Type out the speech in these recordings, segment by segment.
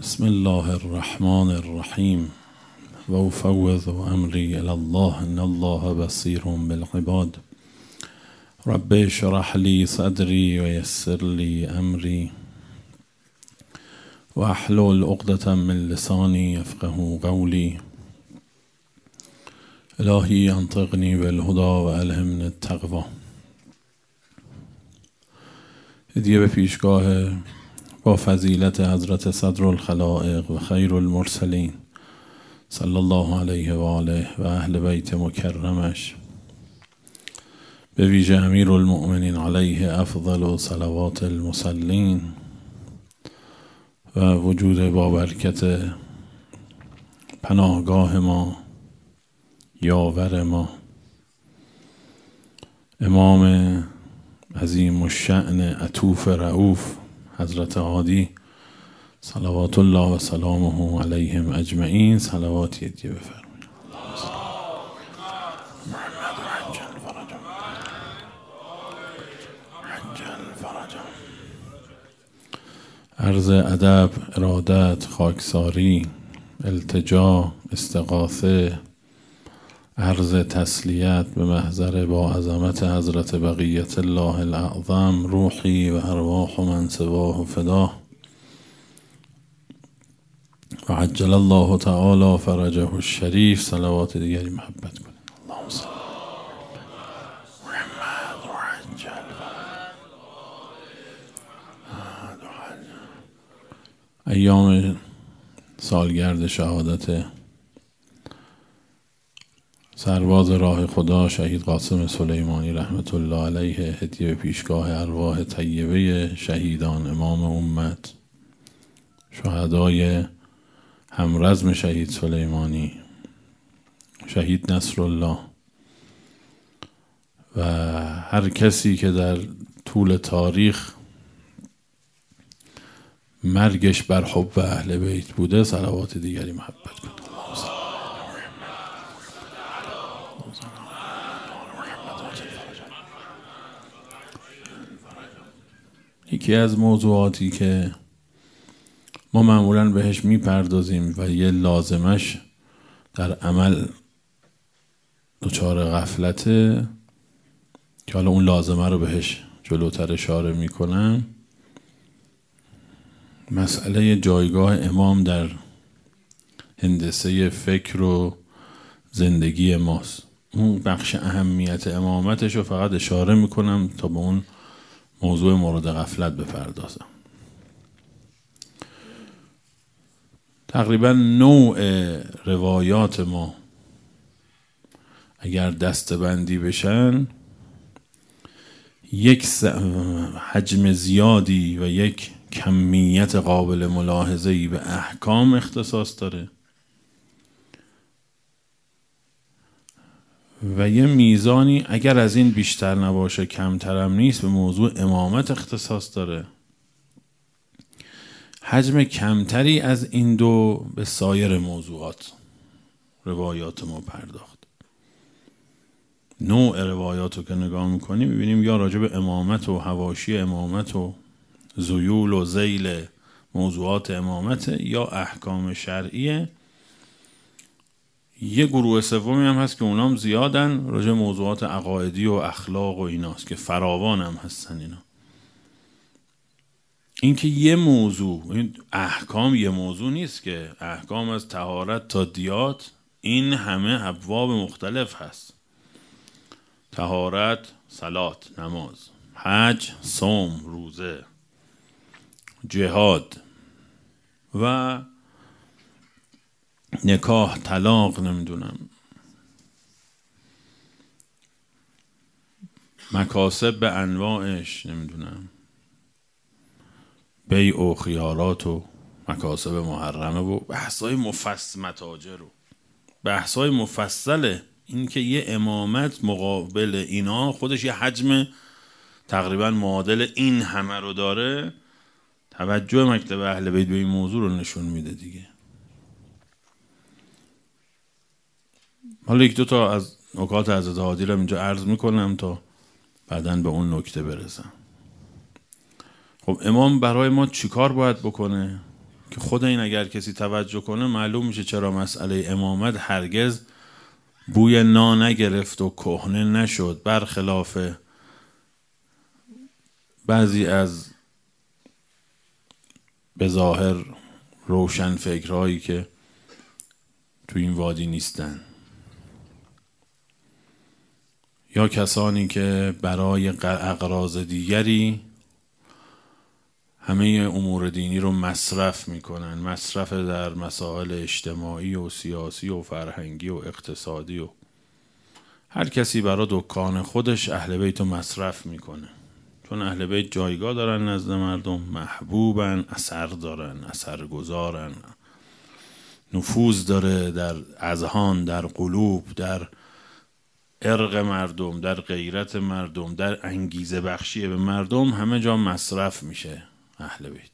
بسم الله الرحمن الرحیم و افوض امری الی الله ان الله بصیر بالعباد رب اشرح لی صدری و یسر لی امری و احلل عقدة من لسانی یفقهوا قولی الهی انطقنی بالهدی و الهمنی التقوی. هدیه به پیشگاه با فضیلت حضرت صدر الخلائق و خیر المرسلین صلی الله علیه و آله و اهل بیت مکرمش، به ویژه امیر المؤمنین علیه افضل صلوات المصلین و وجود با برکت پناهگاه ما، یاور ما، امام عظیم الشأن عطوف رؤوف حضرت هادی صلوات الله و سلامه علیهم اجمعین. صلواتی هدیه بفرمایید. عرض ادب، ارادت، خاکساری، التجا، استغاثه، عرض تسلیت به محضر با عظمت حضرت بقیت الله الاعظم، روحی و ارواح من سواه فداه و عجل الله تعالی فرجه الشریف. صلوات دیگری محبت کنید. اللهم صل محمد و عجل ایام سالگرد شهادت سرباز راه خدا شهید قاسم سلیمانی رحمت الله علیه، هدیه به پیشگاه ارواح طیبه شهیدان، امام امت، شهدای همرزم شهید سلیمانی، شهید نصرالله و هر کسی که در طول تاریخ مرگش بر حب اهل بیت بوده. صلوات دیگری محبت کنید. یکی از موضوعاتی که ما معمولاً بهش میپردازیم و یه لازمش در عمل دچار غفلته که حالا اون لازمه رو بهش جلوتر اشاره میکنم، مسئله جایگاه امام در هندسه فکر و زندگی ماست. اون بخش اهمیت امامتش رو فقط اشاره میکنم تا به اون موضوع مورد غفلت بپردازم. تقریبا نوع روایات ما اگر دسته‌بندی بشن، یک حجم زیادی و یک کمیت قابل ملاحظه‌ای به احکام اختصاص داره و یه میزانی اگر از این بیشتر نباشه کمترم نیست به موضوع امامت اختصاص داره. حجم کمتری از این دو به سایر موضوعات روایات ما پرداخت. نوع روایات رو که نگاه میکنیم میبینیم یا راجع به امامت و حواشی امامت و ذیول و ذیل موضوعات امامت یا احکام شرعیه. یه گروه سومی هم هست که اونام زیادن، راجع موضوعات عقایدی و اخلاق و ایناست که فراوان هم هستن اینا. این که یه موضوع، این احکام یه موضوع نیست که احکام از طهارت تا دیات این همه ابواب مختلف هست. طهارت، صلات، نماز، حج، صوم، روزه، جهاد و نکاح، طلاق، نمیدونم مکاسب به انواعش، نمیدونم بیع و خیارات و مکاسب محرمه و بحثای متاجر و بحثای مفصله. این که یه امامت مقابل اینا خودش یه حجم تقریبا معادل این همه رو داره، توجه مکتب اهل بیت به این موضوع رو نشون میده دیگه. حالا یک دو تا از نکات حضرت هادی رو اینجا عرض میکنم تا بعداً به اون نکته برسم. خب امام برای ما چیکار باید بکنه که خود این اگر کسی توجه کنه معلوم میشه چرا مسئله امامت هرگز بوی نا نگرفت و کهنه نشد، برخلاف بعضی از به ظاهر روشن فکرهایی که تو این وادی نیستن، یا کسانی که برای اغراض دیگری همه امور دینی رو مصرف میکنن، مصرف در مسائل اجتماعی و سیاسی و فرهنگی و اقتصادی و هر کسی برای دکان خودش اهل بیت رو مصرف میکنه. چون اهل بیت جایگاه دارن نزد مردم، محبوبن، اثر دارن، اثرگذارن، نفوذ داره در اذهان، در قلوب، در ارق مردم، در غیرت مردم، در انگیزه بخشی به مردم، همه جا مصرف میشه اهل بیت.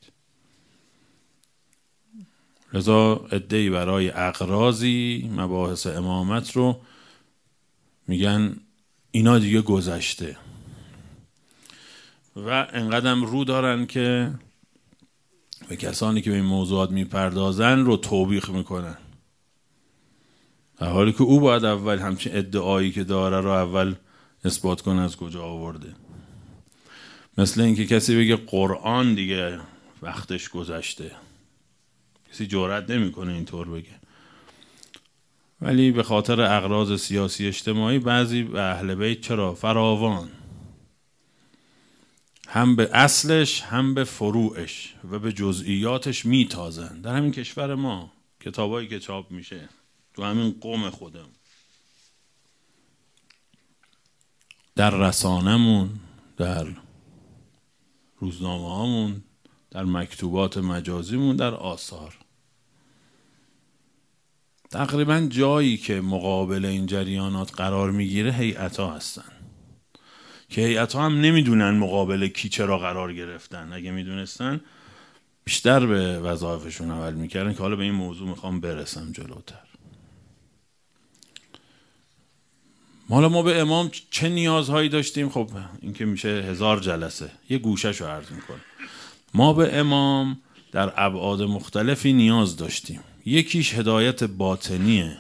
لذا عده‌ای برای اغراضی مباحث امامت رو میگن اینا دیگه گذشته و انقدرم رو دارن که به کسانی که به این موضوعات میپردازن رو توبیخ میکنن، در حالی که او باید اول همچین ادعایی که داره رو اول اثبات کنه از کجا آورده. مثل اینکه کسی بگه قرآن دیگه وقتش گذشته، کسی جرئت نمیکنه اینطور بگه، ولی به خاطر اغراض سیاسی اجتماعی بعضی به اهل بیت چرا فراوان هم به اصلش هم به فروعش و به جزئیاتش میتازن. در همین کشور ما کتابایی که چاپ میشه تو همین قوم خودم، در رسانمون، در روزنامه هامون، در مکتوبات مجازیمون، در آثار، تقریبا جایی که مقابل این جریانات قرار میگیره هیئت‌ها هستن که هیئت‌ها هم نمیدونن مقابل کی چرا قرار گرفتن. اگه میدونستن بیشتر به وظایفشون عمل میکردن که حالا به این موضوع میخوام برسم جلوتر. حالا ما به امام چه نیازهایی داشتیم؟ خب این که میشه 1000 جلسه، یه گوشه‌شو عرض میکنم. ما به امام در ابعاد مختلفی نیاز داشتیم. یکیش هدایت باطنیه،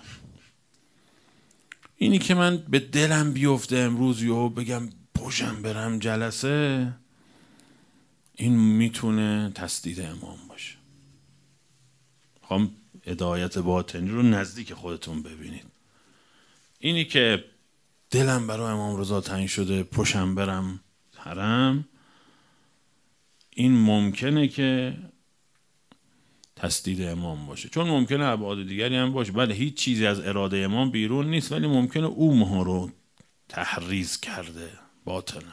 اینی که من به دلم بیفته امروز یهو بگم پشم برم جلسه، این میتونه تسدید امام باشه. خواهم هدایت باطنی رو نزدیک خودتون ببینید. اینی که دلم برای امام رضا تنگ شده پشم برم حرم، این ممکنه که تسدید امام باشه، چون ممکنه ابعاد دیگری هم باشه. بله هیچ چیزی از اراده امام بیرون نیست، ولی ممکنه او ما رو تحریض کرده باطنا.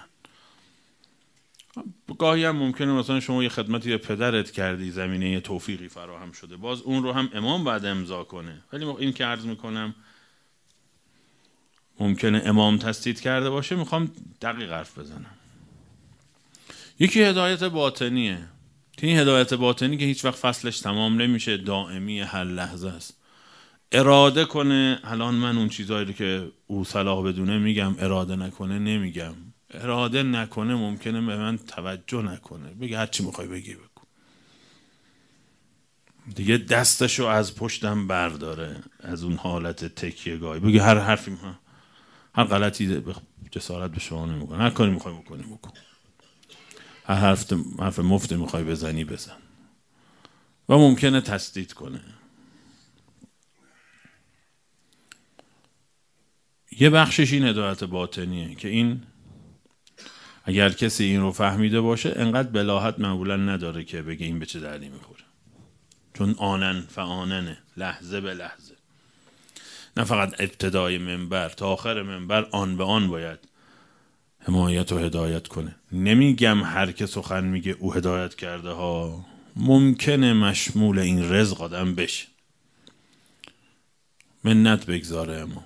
گاهی هم ممکنه مثلا شما یه خدمتی به پدرت کردی، زمینه یه توفیقی فراهم شده، باز اون رو هم امام بعد امضا کنه. ولی این که عرض میکنم ممکنه امام تسدید کرده باشه، میخوام دقیق حرف بزنم. یکی هدایت باطنیه. این هدایت باطنی که هیچ وقت فصلش تمام نمیشه، دائمی، هر لحظه است. اراده کنه، الان من اون چیزایی رو که او صلاح بدونه میگم، اراده نکنه نمیگم. اراده نکنه ممکنه به من توجه نکنه، بگه هر چی میخوای بگی بگو، دیگه دستشو از پشتم برداره از اون حالت تکیه گاهی، بگه هر حرفی هر غلطی جسارت به شما نمیکنه، هر کاری میخوای بکنی بکن، هر حرف مفت میخوای بزنی بزن، و ممکنه تسدید کنه. یه بخشش این هدایت باطنیه که این اگر کسی این رو فهمیده باشه انقدر بلاهت معمولا نداره که بگه این به چه دردی میخوره، چون آنن فآننه، لحظه به لحظه، نه فقط ابتدای منبر تا آخر منبر آن به آن باید حمایت و هدایت کنه. نمیگم هر که سخن میگه او هدایت کرده ها، ممکنه مشمول این رزق آدم بشه، منت بگذاره. اما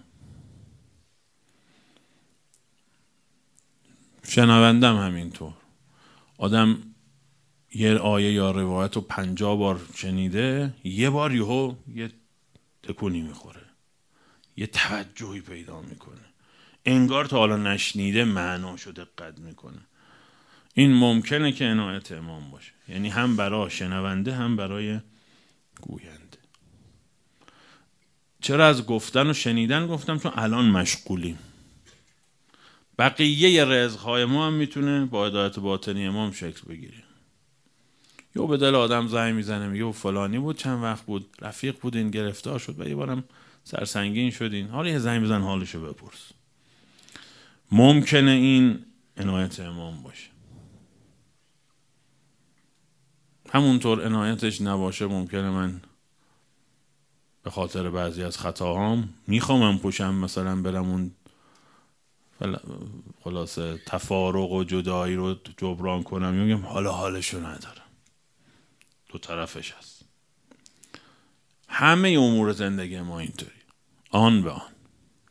شنوندم همینطور، آدم یه آیه یا روایت رو 50 بار شنیده، یه بار یهو یه تکونی میخوره، یه توجهی پیدا میکنه، انگار تا حالا نشنیده معناشو دقت میکنه. این ممکنه که عنایت امام باشه، یعنی هم برای شنونده هم برای چرا از گفتن و شنیدن گفتم؟ چون الان مشغولیم. بقیه رزق‌های ما هم میتونه با هدایت باطنی امام شکل بگیره. یا به دل آدم زنگ میزنه میگه فلانی بود چند وقت بود رفیق بودین گرفتار شد و یه بارم سرسنگین شدین، حالا یه زنگ بزن حالشو بپرس. ممکنه این عنایت امام باشه. همونطور عنایتش نباشه ممکنه من به خاطر بعضی از خطاهام میخوام پوشم مثلا برم اون خلاصه تفارق و جدایی رو جبران کنم، میگم حالا حالشو ندارم. دو طرفش هست. همه امور زندگی ما اینطوری، آن به آن،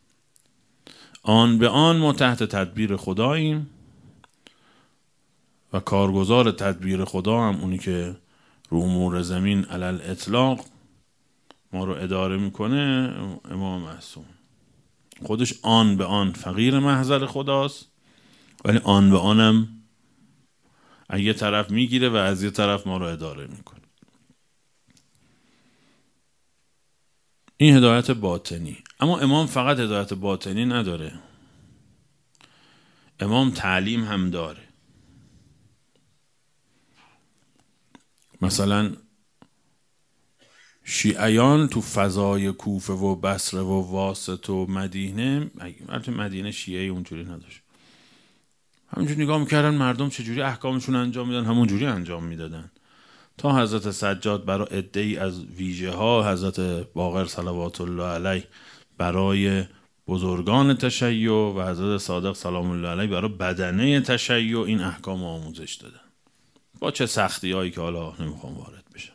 آن به آن ما تحت تدبیر خداییم و کارگزار تدبیر خدا هم اونی که رو امور زمین علل اطلاق ما رو اداره میکنه امام معصوم. خودش آن به آن فقیر محضر خداست، ولی آن به آنم از یه طرف میگیره و از یه طرف ما رو اداره میکنه. این هدایت باطنی. اما امام فقط هدایت باطنی نداره، امام تعلیم هم داره. مثلا شیعیان تو فضای کوفه و بصره و واسط و مدینه، البته مدینه شیعه اونجوری نداشت، همونجوری نگاه میکردن مردم چجوری احکامشون انجام میدن همونجوری انجام میدادن، تا حضرت سجاد برای عده‌ای از ویژه ها، حضرت باقر صلوات الله علیه برای بزرگان تشیع و حضرت صادق سلام الله علیه برای بدنه تشیع این احکام آموزش دادن، با چه سختی هایی که حالا نمیخوام وارد بشم.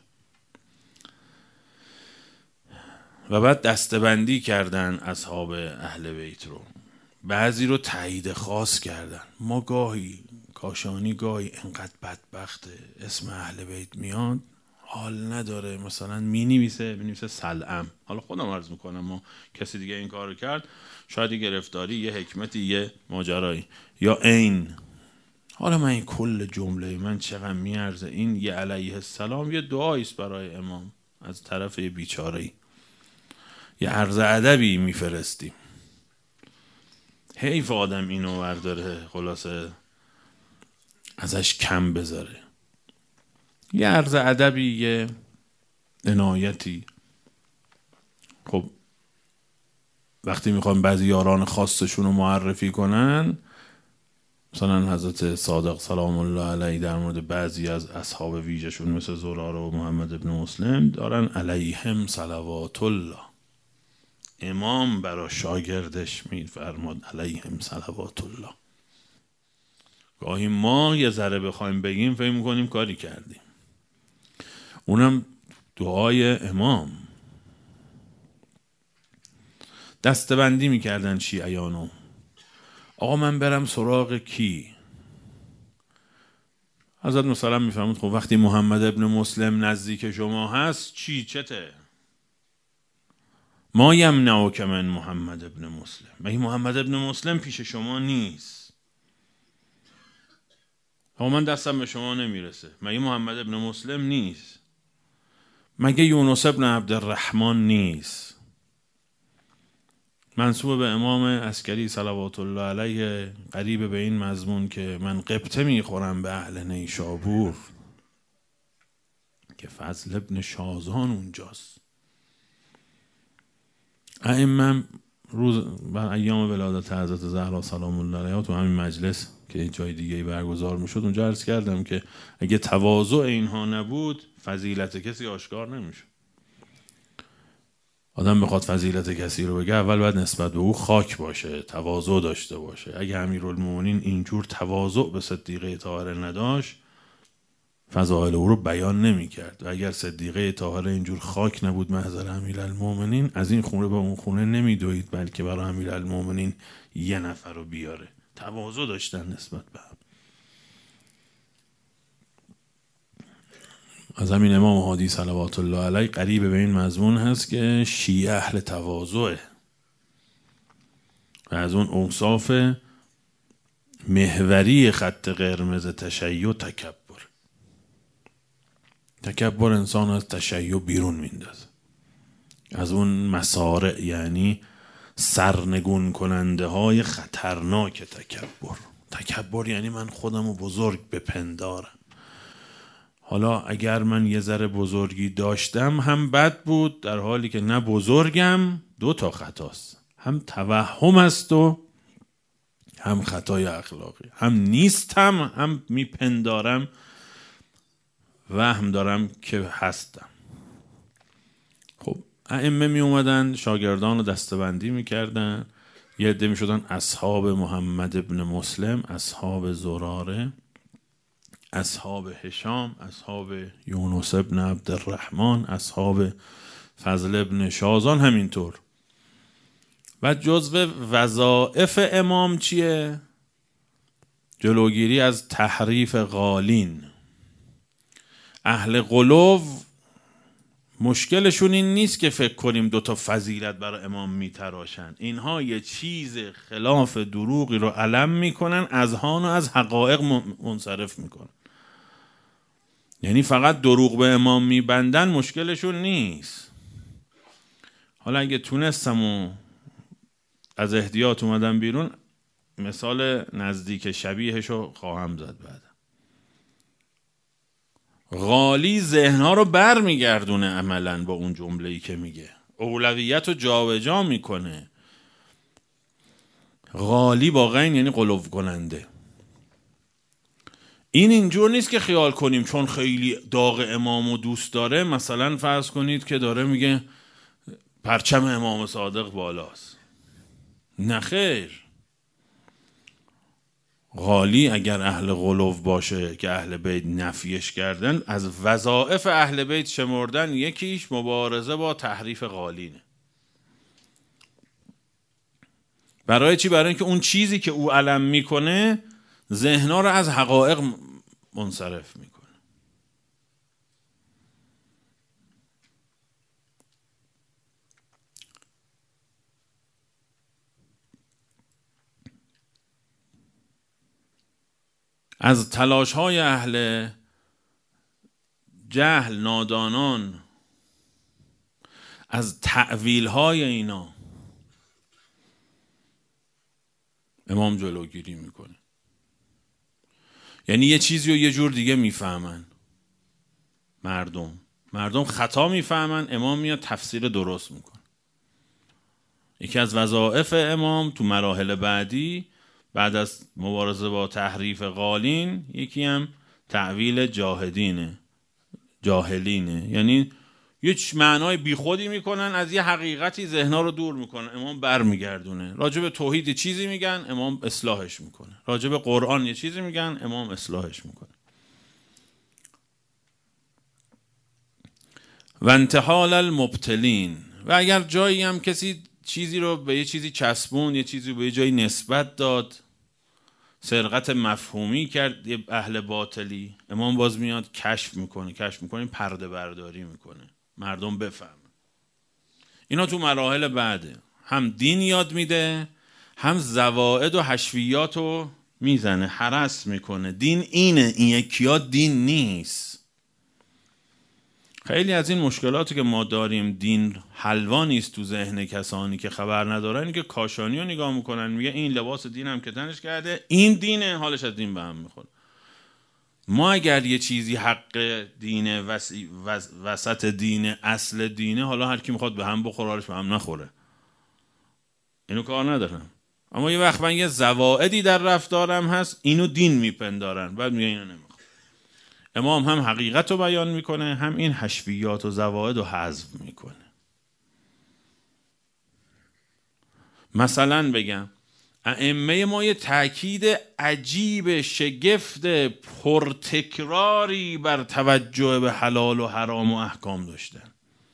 و بعد دستبندی کردن اصحاب اهل بیت رو، بعضی رو تایید خاص کردن. ما گاهی کاشانی گاهی انقدر بدبخته اسم اهل بیت میاد حال نداره، مثلا مینویسه سلام. حالا خودم عرض میکنم ما کسی دیگه این کار رو کرد شاید یه گرفتاری، یه حکمتی، یه ماجرایی، یا این. حالا من این کل جمله من چقدر میارزه، این یه علیه السلام یه دعاییست برای امام از طرف یه بیچاره‌ای، یه عرض ادبی میفرستیم. حیف آدم اینو برداره خلاصه ازش کم بذاره. یه عرض ادبی، یه عنایتی. خب وقتی میخوام بعضی یاران خاصشون رو معرفی کنن، مثلا حضرت صادق سلام الله علیه در مورد بعضی از اصحاب ویژه‌شون مثل زراره و محمد ابن مسلم دارن علیهم صلوات الله. امام برای شاگردش میفرماد علیهم صلوات الله. گاهی ما یه ذره بخوایم بگیم فکر میکنیم کاری کردیم، اونم دعای امام. دستبندی میکردن شیعیانو، آقا من برم سراغ کی؟ حضرت مثلا میفرمود خب وقتی محمد ابن مسلم نزدیک شما هست چته؟ ما یمنعک من محمد ابن مسلم. مگه محمد ابن مسلم پیش شما نیست؟ آقا من دستم به شما نمیرسه. مگه محمد ابن مسلم نیست؟ مگه یونس ابن عبدالرحمن نیست؟ منسوب به امام عسکری صلوات الله علیه، قریب به این مضمون که من قبطه میخورم به اهل نیشابور، که فضل ابن شازان اونجاست. ائمه روز بر ایام ولادت حضرت زهرا سلام الله علیها تو همین مجلس که جای دیگه برگزار میشد اونجا عرض کردم که اگه تواضع اینها نبود فضیلت کسی آشکار نمیشد. آدم بخواد فضیلت کسی رو بگه اول باید نسبت به او خاک باشه، تواضع داشته باشه. اگه امیرالمومنین اینجور تواضع به صدیقه طاهره نداشت فضائل او رو بیان نمی کرد. و اگر صدیقه طاهره اینجور خاک نبود محضر امیرالمومنین، از این خونه به اون خونه نمی دوید، بلکه برای امیرالمومنین یه نفر رو بیاره. تواضع داشتن نسبت به هم. از همین امام هادی صلوات الله علیه قریب به این مضمون هست که شیعه اهل تواضعه و از اون اوصاف محوری خط قرمز تشیع تکبر انسان از تشیع بیرون میندازه. از اون مسارع، یعنی سرنگون کننده های خطرناک تکبر یعنی من خودمو بزرگ بپندارم. حالا اگر من یه ذره بزرگی داشتم هم بد بود، در حالی که نه بزرگم، دو تا خطاست، هم توهم است و هم خطای اخلاقی، هم نیستم هم میپندارم وهم دارم که هستم. خب ائمه می اومدن شاگردان رو دستبندی میکردن، یه عده میشدن اصحاب محمد ابن مسلم، اصحاب زراره، اصحاب هشام، اصحاب یونس ابن عبدالرحمن، اصحاب فضل ابن شازان همینطور. و جزو وظائف امام چیه؟ جلوگیری از تحریف غالین. اهل غلو مشکلشون این نیست که فکر کنیم دوتا فضیلت برای امام میتراشن، اینها یه چیز خلاف دروغی رو علم میکنن، اذهان و از حقایق منصرف میکنن. یعنی فقط دروغ به امام میبندن مشکلشون نیست. حالا اگه تونستم و از احتیاط اومدم بیرون، مثال نزدیک شبیهشو خواهم زد بعد. غالی ذهنها رو بر میگردونه عملاً با اون جمله‌ای که میگه، اولویت رو جابجا میکنه. غالی واقعا یعنی غلو کننده. اینجور نیست که خیال کنیم چون خیلی داغ امامو دوست داره، مثلا فرض کنید که داره میگه پرچم امام صادق بالاست. نه خیر. غالی اگر اهل غلو باشه که اهل بیت نفیش کردن، از وظائف اهل بیت شمردن یکیش مبارزه با تحریف غالینه. برای چی؟ برای اینکه اون چیزی که او علم میکنه ذهنها رو از حقایق منصرف میکنه. از تلاش های اهل جهل، نادانان، از تأویل های اینا امام جلوگیری میکنه. یعنی یه چیزی رو یه جور دیگه میفهمن مردم خطا میفهمن، امام میاد تفسیر درست میکنه. یکی از وظایف امام تو مراحل بعدی بعد از مبارزه با تحریف غالین، یکی هم تأویل جاهلینه. یعنی یه معنای بیخودی میکنن، از یه حقیقتی ذهنها رو دور میکنن، امام بر میگردونه. راجع به توحید چیزی میگن، امام اصلاحش میکنه. راجع به قرآن یه چیزی میگن، امام اصلاحش میکنه. و انتحال المبتلین. و اگر جایی هم کسی چیزی رو به یه چیزی چسبون، یه چیزی رو به یه جایی نسبت داد، سرقت مفهومی کرد یه اهل باطلی، امام باز میاد کشف میکنه، پرده برداری میکنه، مردم بفهمن. اینا تو مراحل بعده، هم دین یاد میده، هم زوائد و حشویات رو میزنه، هرس میکنه. دین اینه، این یکی‌ها دین نیست. خیلی از این مشکلاتی که ما داریم دین حلوا نیست تو ذهن کسانی که خبر ندارن، که کاشانی رو نگاه میکنن، میگه این لباس دین هم که تنش کرده، این دینه، حالش از دین به هم میخوره. ما اگر یه چیزی حق دینه، وسط دینه، اصل دینه، حالا هر کی میخواد به هم بخوره، حالش به هم نخوره، اینو کار ندارم. اما یه وقت من یه زوائدی در رفتارم هست، اینو دین میپندارن، بعد میگه اینو نمیخوام. امام هم حقیقت رو بیان میکنه، هم این حشویات و زوائد رو حذف میکنه. مثلا بگم ائمه ما یه تأکید عجیب شگفت پرتکراری بر توجه به حلال و حرام و احکام داشتن.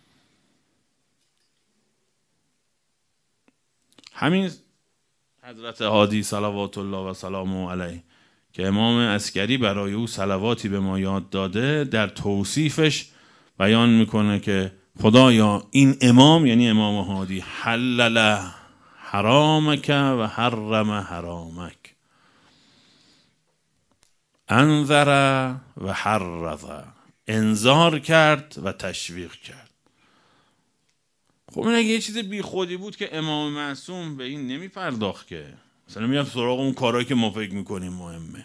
همین حضرت هادی صلوات الله و سلامه علیه که امام عسکری برای او صلواتی به ما یاد داده، در توصیفش بیان میکنه که خدایا این امام، یعنی امام هادی، حلل حرامک و حرم حرامک، انذر و حرض، انذار کرد و تشویق کرد. خب این اگه یه چیز بی خودی بود که امام معصوم به این نمی پرداخت که مثلا میاد سراغ اون کارهایی که ما فکر میکنیم مهمه.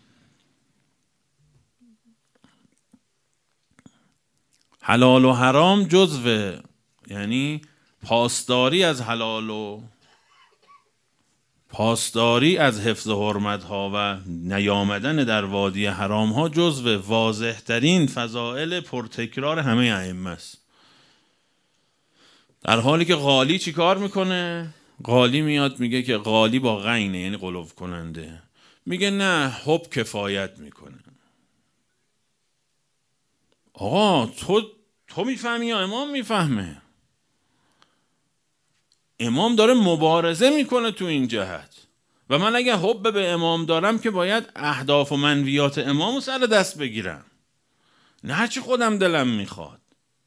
حلال و حرام جزوه، یعنی پاسداری از حلال و پاسداری از حفظ حرمت ها و نیامدن در وادی حرام ها جزو واضح ترین فضائل پرتکرار همه ائمه است. در حالی که قالی چی کار میکنه؟ قالی میاد میگه که قالی با غینه، یعنی قلوف کننده، میگه نه حب کفایت میکنه. آقا تو میفهمی یا امام میفهمه؟ امام داره مبارزه میکنه تو این جهت و من اگه حب به امام دارم که باید اهداف و منویات امام رو سر دست بگیرم، نه هرچی خودم دلم میخواد.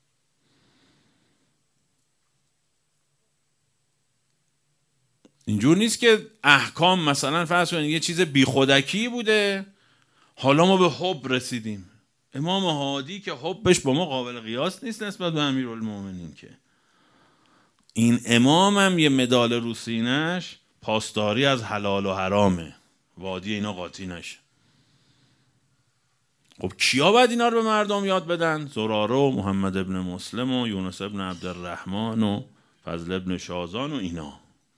اینجور نیست که احکام مثلا فرض کنید یه چیز بی خودکی بوده حالا ما به حب رسیدیم. امام هادی که حبش با ما قابل قیاس نیست نسبت به امیرالمومنین، که این امام هم یه مدال رو سینه‌اش پاسداری از حلال و حرامه، وادی اینا قاطی نشه. خب کیا باید اینا رو به مردم یاد بدن؟ زراره و محمد ابن مسلم و یونس ابن عبدالرحمن و فضل ابن شازان و اینا.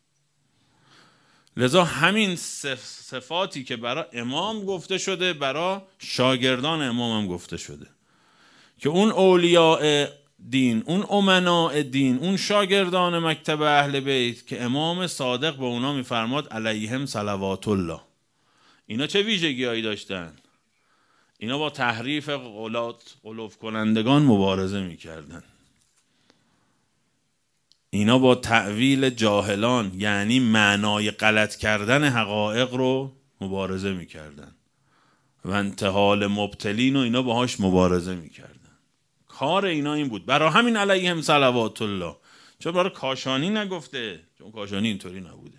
لذا همین صفاتی که برای امام گفته شده برای شاگردان امام هم گفته شده که اون اولیاء دین، اون امناء دین، اون شاگردان مکتب اهل بیت که امام صادق به اونا میفرماد علیهم صلوات الله، اینا چه ویژگی هایی داشتن؟ اینا با تحریف قلوف کنندگان مبارزه میکردن. اینا با تأویل جاهلان یعنی معنای غلط کردن حقایق رو مبارزه میکردن و انتحال مبتلین و اینا باهاش مبارزه میکردن. کار اینا این بود. برای همین علیهم صلوات الله. چون برای کاشانی نگفته، چون کاشانی اینطوری نبوده.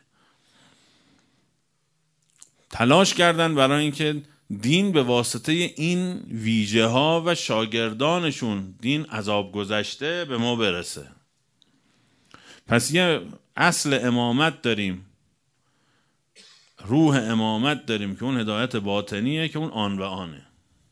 تلاش کردن برای اینکه دین به واسطه این ویژه ها و شاگردانشون، دین عذاب گذشته، به ما برسه. پس یه اصل امامت داریم، روح امامت داریم که اون هدایت باطنیه که اون آن و آنه،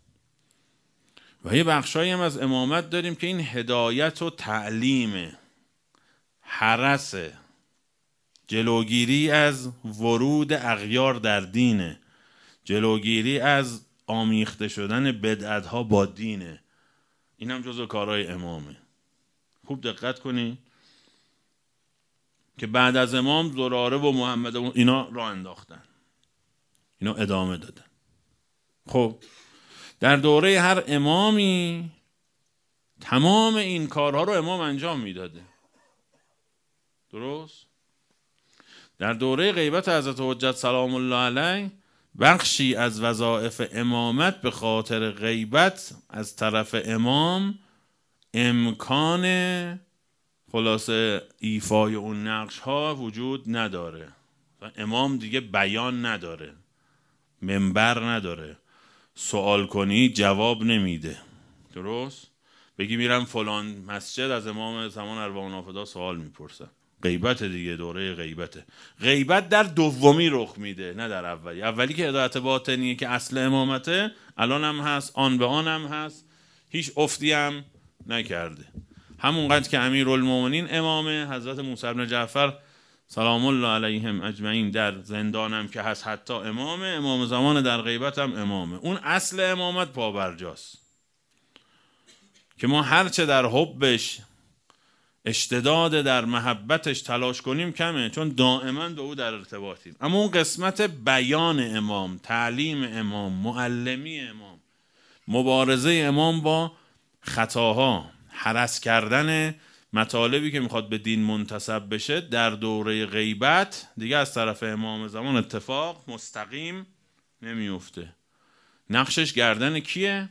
و یه بخشایی هم از امامت داریم که این هدایت و تعلیم، حرس، جلوگیری از ورود اغیار در دینه، جلوگیری از آمیخته شدن بدعت‌ها با دینه. این هم جزو کارهای امامه. خوب دقت کنی که بعد از امام زراره و محمد اینا راه انداختن، اینا ادامه دادن. خب در دوره هر امامی تمام این کارها رو امام انجام میداده. درست؟ در دوره غیبت حضرت حجت سلام الله علیه بخشی از وظایف امامت به خاطر غیبت از طرف امام امکان خلاصه ایفای اون نقش ها وجود نداره و امام دیگه بیان نداره، منبر نداره، سوال کنی جواب نمیده. درست؟ بگی میرم فلان مسجد از امام زمان اربعین نافذه سوال میپرسن، غیبت دیگه، دوره غیبته. غیبت در دومی رخ میده نه در اولی. اولی که هدایت باطنیه که اصل امامته، الان هم هست، آن به آن هم هست، هیچ افتی هم نکرده. همونقدر که امیرالمومنین امامه، حضرت موسی بن جعفر سلام الله علیهم اجمعین در زندان هم که هست حتی امامه، امام زمان در غیبت هم امامه. اون اصل امامت پابرجاست که ما هرچه در حبش اشتداد در محبتش تلاش کنیم کمه، چون دائما به او در ارتباطیم. اما اون قسمت بیان امام، تعلیم امام، معلمی امام، مبارزه امام با خطاها، هرس کردن مطالبی که میخواد به دین منتسب بشه، در دوره غیبت دیگه از طرف امام زمان اتفاق مستقیم نمیفته. نقشش گردن کیه؟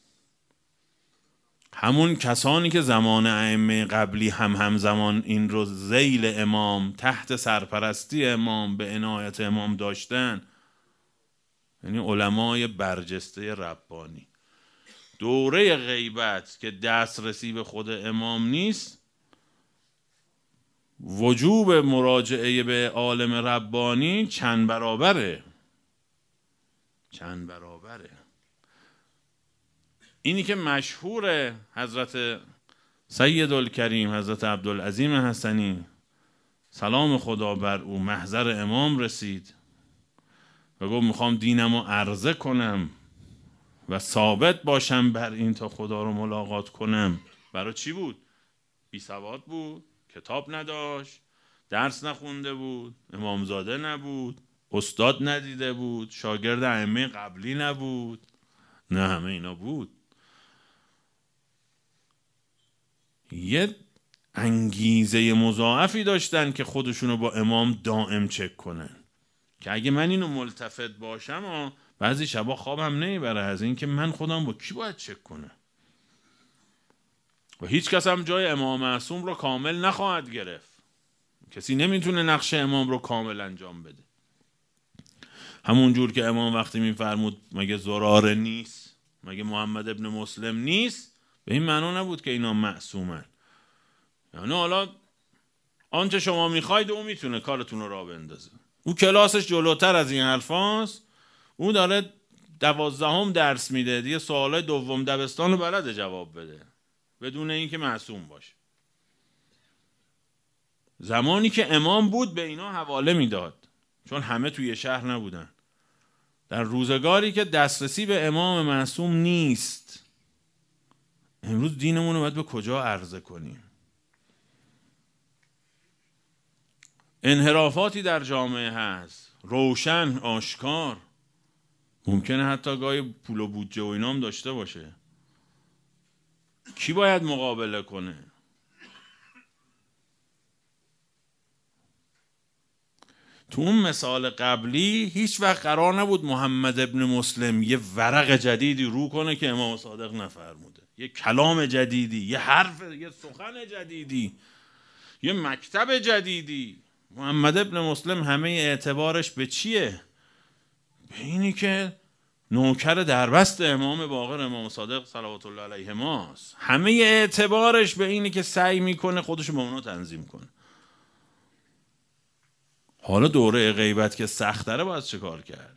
همون کسانی که زمان ائمه قبلی همزمان این رو ذیل امام، تحت سرپرستی امام، به عنایت امام داشتن، یعنی علمای برجسته ربانی. دوره غیبت که دسترسی به خود امام نیست، وجوب مراجعه به عالم ربانی چند برابره. اینی که مشهور حضرت سید الکریم حضرت عبدالعظیم حسنی سلام خدا بر او محضر امام رسید و گفت میخوام دینمو عرضه کنم و ثابت باشم بر این تا خدا رو ملاقات کنم. برای چی بود؟ بی سواد بود، کتاب نداشت، درس نخونده بود، امامزاده نبود، استاد ندیده بود، شاگرد ائمه قبلی نبود. نه، همه اینا بود. یه انگیزه مضاعفی داشتن که خودشونو با امام دائم چک کنن که اگه من اینو ملتفت باشم بعضی شبا خوابم نمیبره از این که من خودم با کی باید چک کنم. و هیچ کس هم جای امام معصوم رو کامل نخواهد گرفت. کسی نمیتونه نقش امام رو کامل انجام بده. همون جور که امام وقتی میفرمود مگه زراره نیست، مگه محمد ابن مسلم نیست، به این معنا نبود که اینا معصومن. یعنی حالا آنچه شما میخواید او میتونه کارتون رو راه بندازه. او کلاسش جلوتر از این حرفاست. او داره 12 درس میده دیگه، سوالای دوم دبستان رو بلده جواب بده بدون اینکه معصوم باشه. زمانی که امام بود به اینا حواله میداد چون همه توی شهر نبودن. در روزگاری که دسترسی به امام معصوم نیست، امروز دینمون رو باید به کجا عرضه کنیم؟ انحرافاتی در جامعه هست، روشن، آشکار. ممکنه حتی گاهی پول و بودجه و اینام داشته باشه. کی باید مقابله کنه؟ تو اون مثال قبلی هیچ وقت قرار نبود محمد ابن مسلم یه ورق جدیدی رو کنه که امام صادق نفرموده، یه کلام جدیدی، یه حرف، یه سخن جدیدی، یه مکتب جدیدی. محمد ابن مسلم همه اعتبارش به چیه؟ به اینی که نوکر دربست امام باقر امام صادق صلوات الله علیه ماست. همه اعتبارش به اینی که سعی میکنه خودشو با اونا تنظیم کنه. حالا دوره غیبت که سخت‌تره باید چه کار کرد؟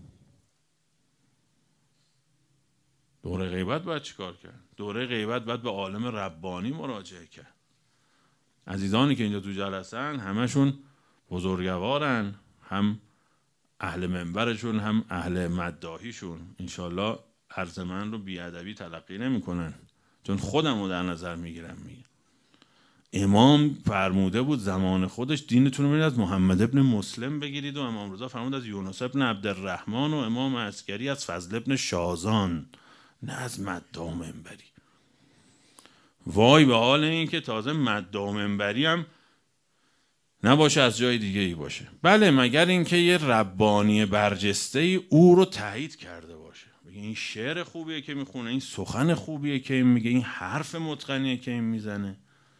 دوره غیبت باید به عالم ربانی مراجعه کرد. عزیزانی که اینجا تو جلسن همشون بزرگوارن، هم اهل منبرشون هم اهل مداحیشون. انشالله عرض من رو بیادبی تلقی نمی کنن، چون خودم رو در نظر میگیرم. امام فرموده بود زمان خودش دینتون رو از محمد ابن مسلم بگیرید و امام رضا فرمود از یونس ابن عبدالرحمن و امام عسکری از فضل ابن شازان، نه از مداح و منبری. وای به حال این که تازه مداح و منبری هم نباشه، از جای دیگه ای باشه. بله، مگر اینکه یه ربانی برجسته ای او رو تایید کرده باشه، بگه این شعر خوبیه که میخونه، این سخن خوبیه که این میگه، این حرف متقنیه که این میزنه.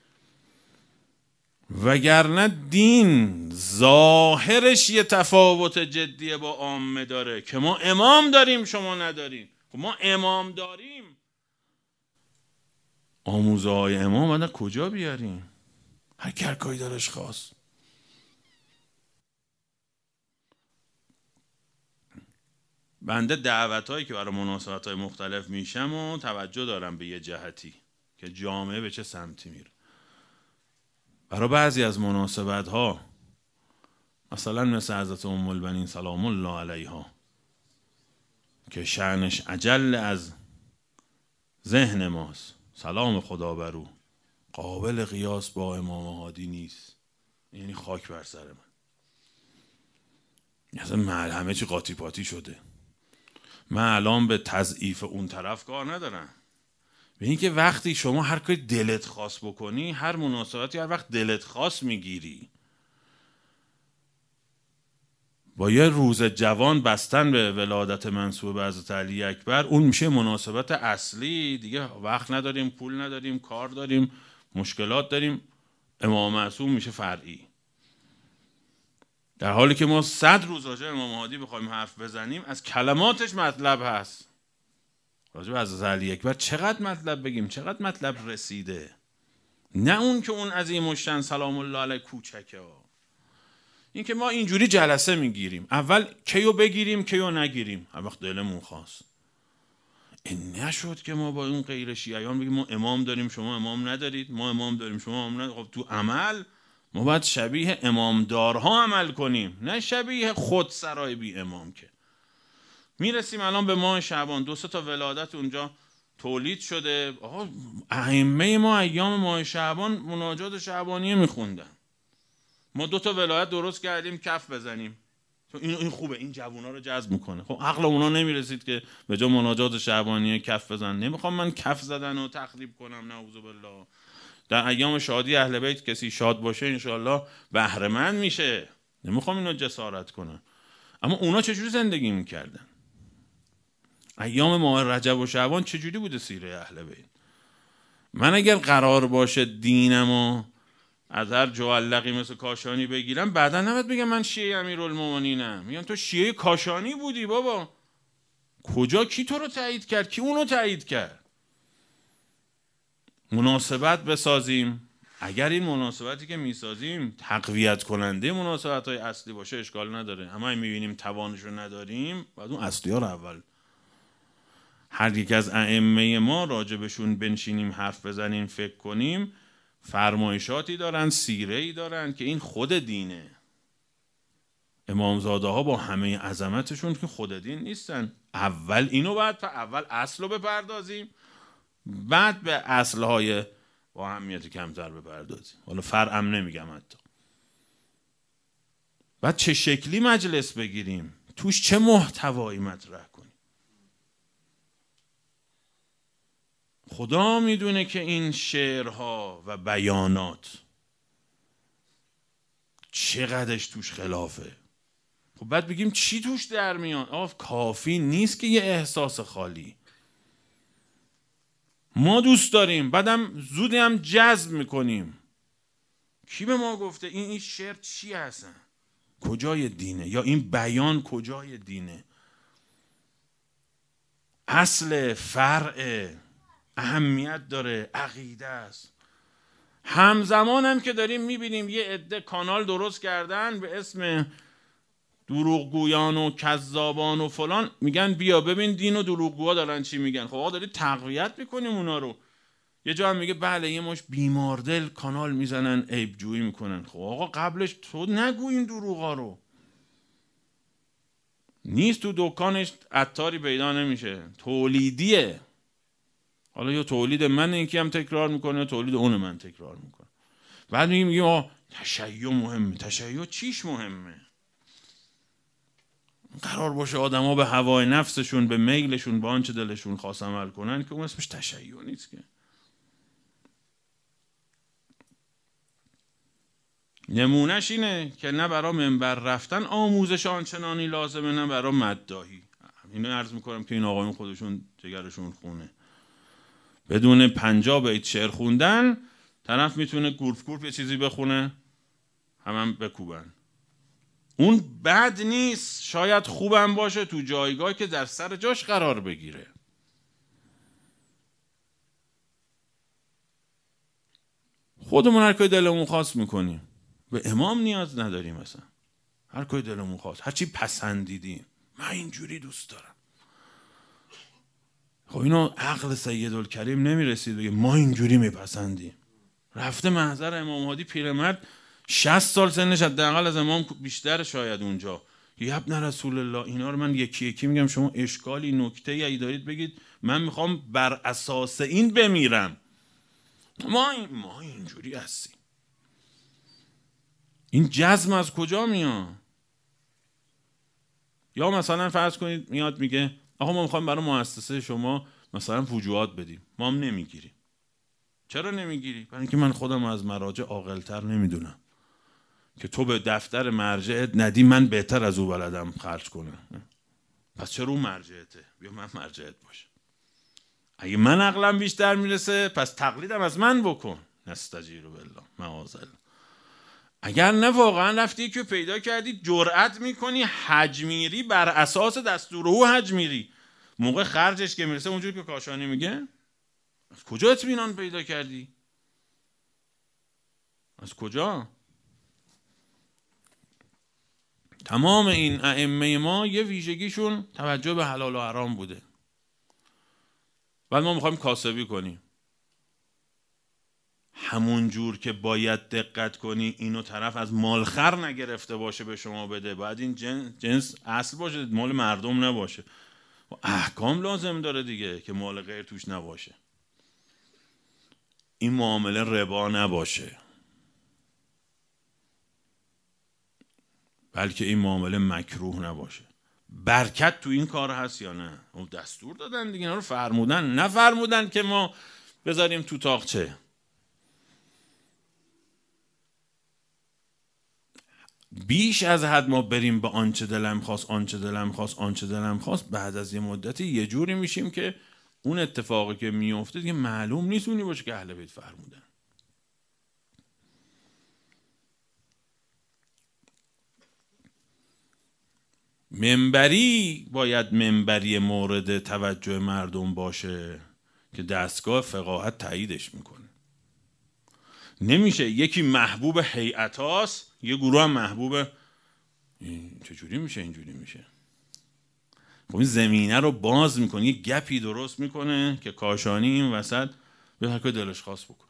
وگرنه دین ظاهرش یه تفاوت جدیه با عامه داره که ما امام داریم شما نداریم. خب ما امام داریم، آموزه های امام باید کجا بیاریم؟ هر کرکایی دارش خواست. بنده دعوت هایی که برای مناسبت های مختلف میشم و توجه دارم به یه جهتی که جامعه به چه سمتی میره. برای بعضی از مناسبت ها، مثلا مثل حضرت ام البنین سلام الله علیها که شأنش اجل از ذهن ماست، سلام خدا بر او، قابل قیاس با امام هادی نیست. یعنی خاک بر سر من. مثلا همه چی قاطی پاتی شده. من الان به تضعیف اون طرف کار ندارم، به این که وقتی شما هر کاری دلت خواست بکنی، هر مناسبتی هر وقت دلت خواست میگیری، با یه روز جوان بستن به ولادت منسوب به حضرت علی اکبر، اون میشه مناسبت اصلی. دیگه وقت نداریم، پول نداریم، کار داریم، مشکلات داریم، امام معصوم میشه فرعی. در حالی که ما 100 روز راجع به امام هادی بخوایم حرف بزنیم، از کلماتش مطلب هست. راجع به حضرت علی اکبر چقدر مطلب بگیم، چقدر مطلب رسیده. نه اون که اون عظیم الشأن سلام الله علیه کوچکه ها. این که ما اینجوری جلسه میگیریم، اول کیو بگیریم کیو نگیریم، هر وقت دلمون خواست. این نشد که ما با این غیر شیعیان بگیم ما امام داریم شما امام ندارید، ما امام داریم شما امام ندارید. خب تو عمل ما باید شبیه امامدارها عمل کنیم، نه شبیه خودسرای بی امام. که میرسیم الان به ماه شعبان، 2-3 تا ولادت اونجا تولید شده. آقا ائمه ما ایام ماه شعبان مناجات شعبانیه میخوندن. ما 2 تا ولایت درست کردیم کف بزنیم. این خوبه، این جوونا رو جذب میکنه. خب عقل اونا نمیرسید که به جا مناجات شعبانیه کف بزن. نمیخوام من کف زدن و تخریب کنم، نعوذ بالله. در ایام شادی اهل بیت کسی شاد باشه انشالله بهره مند میشه. نمیخوام اینو جسارت کنم. اما اونا چجوری زندگی میکردن؟ ایام ماه رجب و شعبان چجوری بوده سیره اهل بیت؟ من اگر قرار باشه دینمو از هر جوالقی مثل کاشانی بگیرم، بعدا نباید بگم من شیعه امیرالمومنینم. میگم تو شیعه کاشانی بودی بابا. کجا کی تو رو تایید کرد؟ کی اونو تایید کرد؟ مناسبت بسازیم. اگر این مناسبتی که میسازیم تقویت کننده مناسبت‌های اصلی باشه اشکال نداره. همه میبینیم توانشو نداریم، بعد اون اصلی ها رو اول هر یک از ائمه ما راجبشون بنشینیم حرف بزنیم فکر کنیم. فرمایشاتی دارن، سیره‌ای دارن که این خود دینه. امامزاده ها با همه عظمتشون که خود دین نیستن. اول اینو اول اصل رو بپردازیم، بعد به اصلهای با اهمیت کمتر بپردازیم. حالا فرعم نمیگم حتی. بعد چه شکلی مجلس بگیریم، توش چه محتوایی مطرح کنیم. خدا میدونه که این شعرها و بیانات چقدرش توش خلافه. خب بعد بگیم چی توش در میان؟ کافی نیست که یه احساس خالی. ما دوست داریم، بعدم زودی هم جذب میکنیم. کی به ما گفته این شعر چی هستن؟ کجای دینه؟ یا این بیان کجای دینه؟ اصل، فرع، اهمیت داره، عقیده است. همزمان هم که داریم میبینیم یه عده کانال درست کردن به اسم دروغگویان و کذابان و فلان، میگن بیا ببین دین و دروغگوها دارن چی میگن. خب آقا دارید تقویت میکنیم اونا رو. یه جا هم میگه بله یه مش بیماردل کانال میزنن عیب جویی میکنن. خب آقا قبلش تو نگو این دروغا رو. نیست تو دکانش عطاری پیدا نمیشه، تولیدیه. حالا یا تولید من اینکی هم تکرار میکنه یا تولید اون من تکرار میکنه. بعد میگیم آقا تشیع مهمه. تشیع چیش مهمه؟ قرار باشه آدم ها به هوای نفسشون، به میلشون، به آنچه دلشون خواست عمل کنن، که اون اسمش تشیع نیست. که نمونهش اینه که نه برای منبر رفتن آموزش آنچنانی لازمه، نه برای مداحی. اینو عرض میکنم که این آقایون خودشون جگرشون خونه. بدون 50 بیت شعر خوندن طرف میتونه گورف یه چیزی بخونه هم بکوبن. اون بد نیست، شاید خوبم باشه تو جایگاه که در سر جاش قرار بگیره. خودمون هر کاری دلمون خواست میکنیم، به امام نیاز نداریم. مثلا هر کاری دلمون خواست، هر چی پسندیدیم. من اینجوری دوست دارم. خب اینو عقل سیدالکریم نمیرسید بگه ما اینجوری میپسندیم. رفته محضر امام هادی پیرمرد 60 سال سنش حداقل از امام بیشتر، شاید اونجا. یا ابن رسول الله اینا رو من یکی یکی میگم، شما اشکالی نکته ای دارید بگید، من میخوام بر اساس این بمیرم. ما اینجوری هستیم. این جزم از کجا میاد؟ یا مثلا فرض کنید میاد میگه آقا ما میخوایم برای مؤسسه شما مثلا وجوهات بدیم، ما هم نمیگیریم. چرا نمیگیری؟ برای اینکه من خودم از مراجع عاقل‌تر نمیدونم که تو به دفتر مرجعت ندی، من بهتر از او بلدم خرج کنم. پس چرا اون مرجعته؟ بیا من مرجعت باشه. اگه من عقلم بیشتر میرسه پس تقلیدم از من بکن. نستجیر بالله معاذ. اگر نه واقعا رفتی که پیدا کردی جرأت میکنی حجمیری بر اساس دستور او حجمیری، موقع خرجش که میرسه اونجوری که کاشانی میگه، از کجا اطمینان پیدا کردی؟ از کجا؟ تمام این ائمه ما یه ویژگیشون توجه به حلال و حرام بوده. بعد ما میخوایم کاسبی کنیم، همون جور که باید دقت کنی اینو طرف از مالخر نگرفته باشه به شما بده، باید این جنس اصل باشه، مال مردم نباشه. و احکام لازم داره دیگه که مال غیر توش نباشه. این معامله ربا نباشه، بلکه این معامله مکروه نباشه. برکت تو این کار هست یا نه؟ اون دستور دادن دیگه، اینا رو فرمودن، نفرمودن که ما بذاریم تو تاقچه. بیش از حد ما بریم به آنچه دلم خواست، آنچه دلم خواست، آنچه دلم خواست، بعد از یه مدتی یه جوری میشیم که اون اتفاقی که میفته دیگه معلوم نیست اونی باشه که اهل بیت فرمودن. منبری باید منبری مورد توجه مردم باشه که دستگاه فقاهت تاییدش میکنه. نمیشه یکی محبوب هیئت هاست، یه گروه هم محبوب. چجوری میشه اینجوری میشه؟ خب این زمینه رو باز میکنه، یه گپی درست میکنه که کاشانی این وسط به هر که دلش خواست بکنه.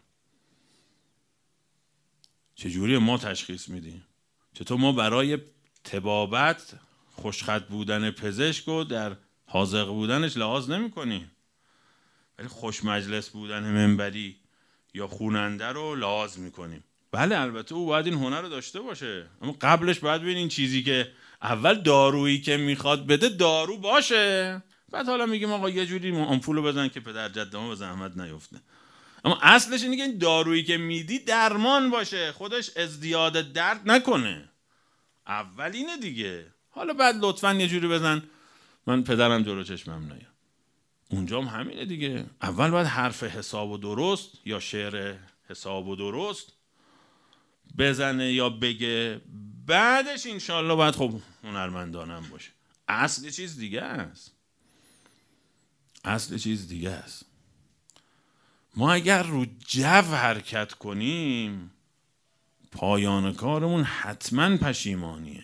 چجوری ما تشخیص میدیم؟ چطور ما برای طبابت خوشخط بودن پزشک و در حاذق بودنش لحاظ نمی کنیم، ولی خوش مجلس بودن منبری یا خوننده رو لحاظ میکنیم. بله البته او باید این هنر رو داشته باشه، اما قبلش باید ببین این چیزی که اول دارویی که میخواد بده دارو باشه، بعد حالا میگیم آقا یه جوری آمپولو بزن که پدر جد ما به زحمت نیفته. اما اصلش اینه که این دارویی که میدی درمان باشه، خودش ازدیاد درد نکنه. اول اینه دیگه. حالا بعد لطفاً یه جوری بزن من پدرم جلو چشمم نیاد. اونجا هم همینه دیگه. اول باید حرف حساب و درست یا شعر حساب و درست بزنه یا بگه، بعدش انشالله باید خب هنرمندانم باشه. اصل چیز دیگه است. اصل چیز دیگه است. ما اگر رو جو حرکت کنیم پایان کارمون حتما پشیمانیه.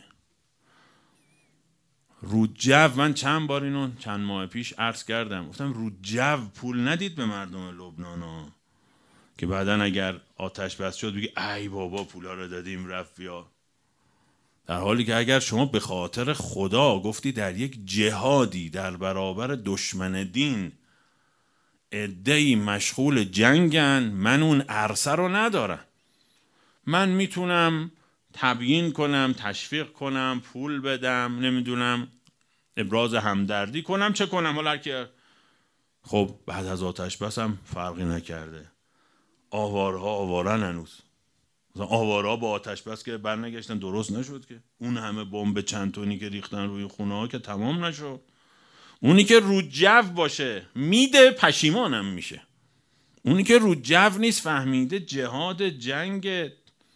رو جو، من چند بار اینو چند ماه پیش عرض کردم، گفتم رو جو پول ندید به مردم لبنان که بعدن اگر آتش بس شد بگی ای بابا پولا رو دادیم رفت بیا. در حالی که اگر شما به خاطر خدا گفتی در یک جهادی در برابر دشمن دین عده‌ای مشغول جنگن، من اون عرصه رو ندارم، من میتونم تبیین کنم، تشویق کنم، پول بدم، نمیدونم ابراز همدردی کنم، چه کنم، حالا که خب بعد از آتش بس هم فرقی نکرده. آوارها آوارن هنوز. مثلا آوارها با آتش بس که برنگشتن درست نشد که. اون همه بمب چند تونی که ریختن روی خونه ها که تمام نشد. اونی که رو جو باشه میده پشیمانم میشه. اونی که رو جو نیست فهمیده جهاد جنگ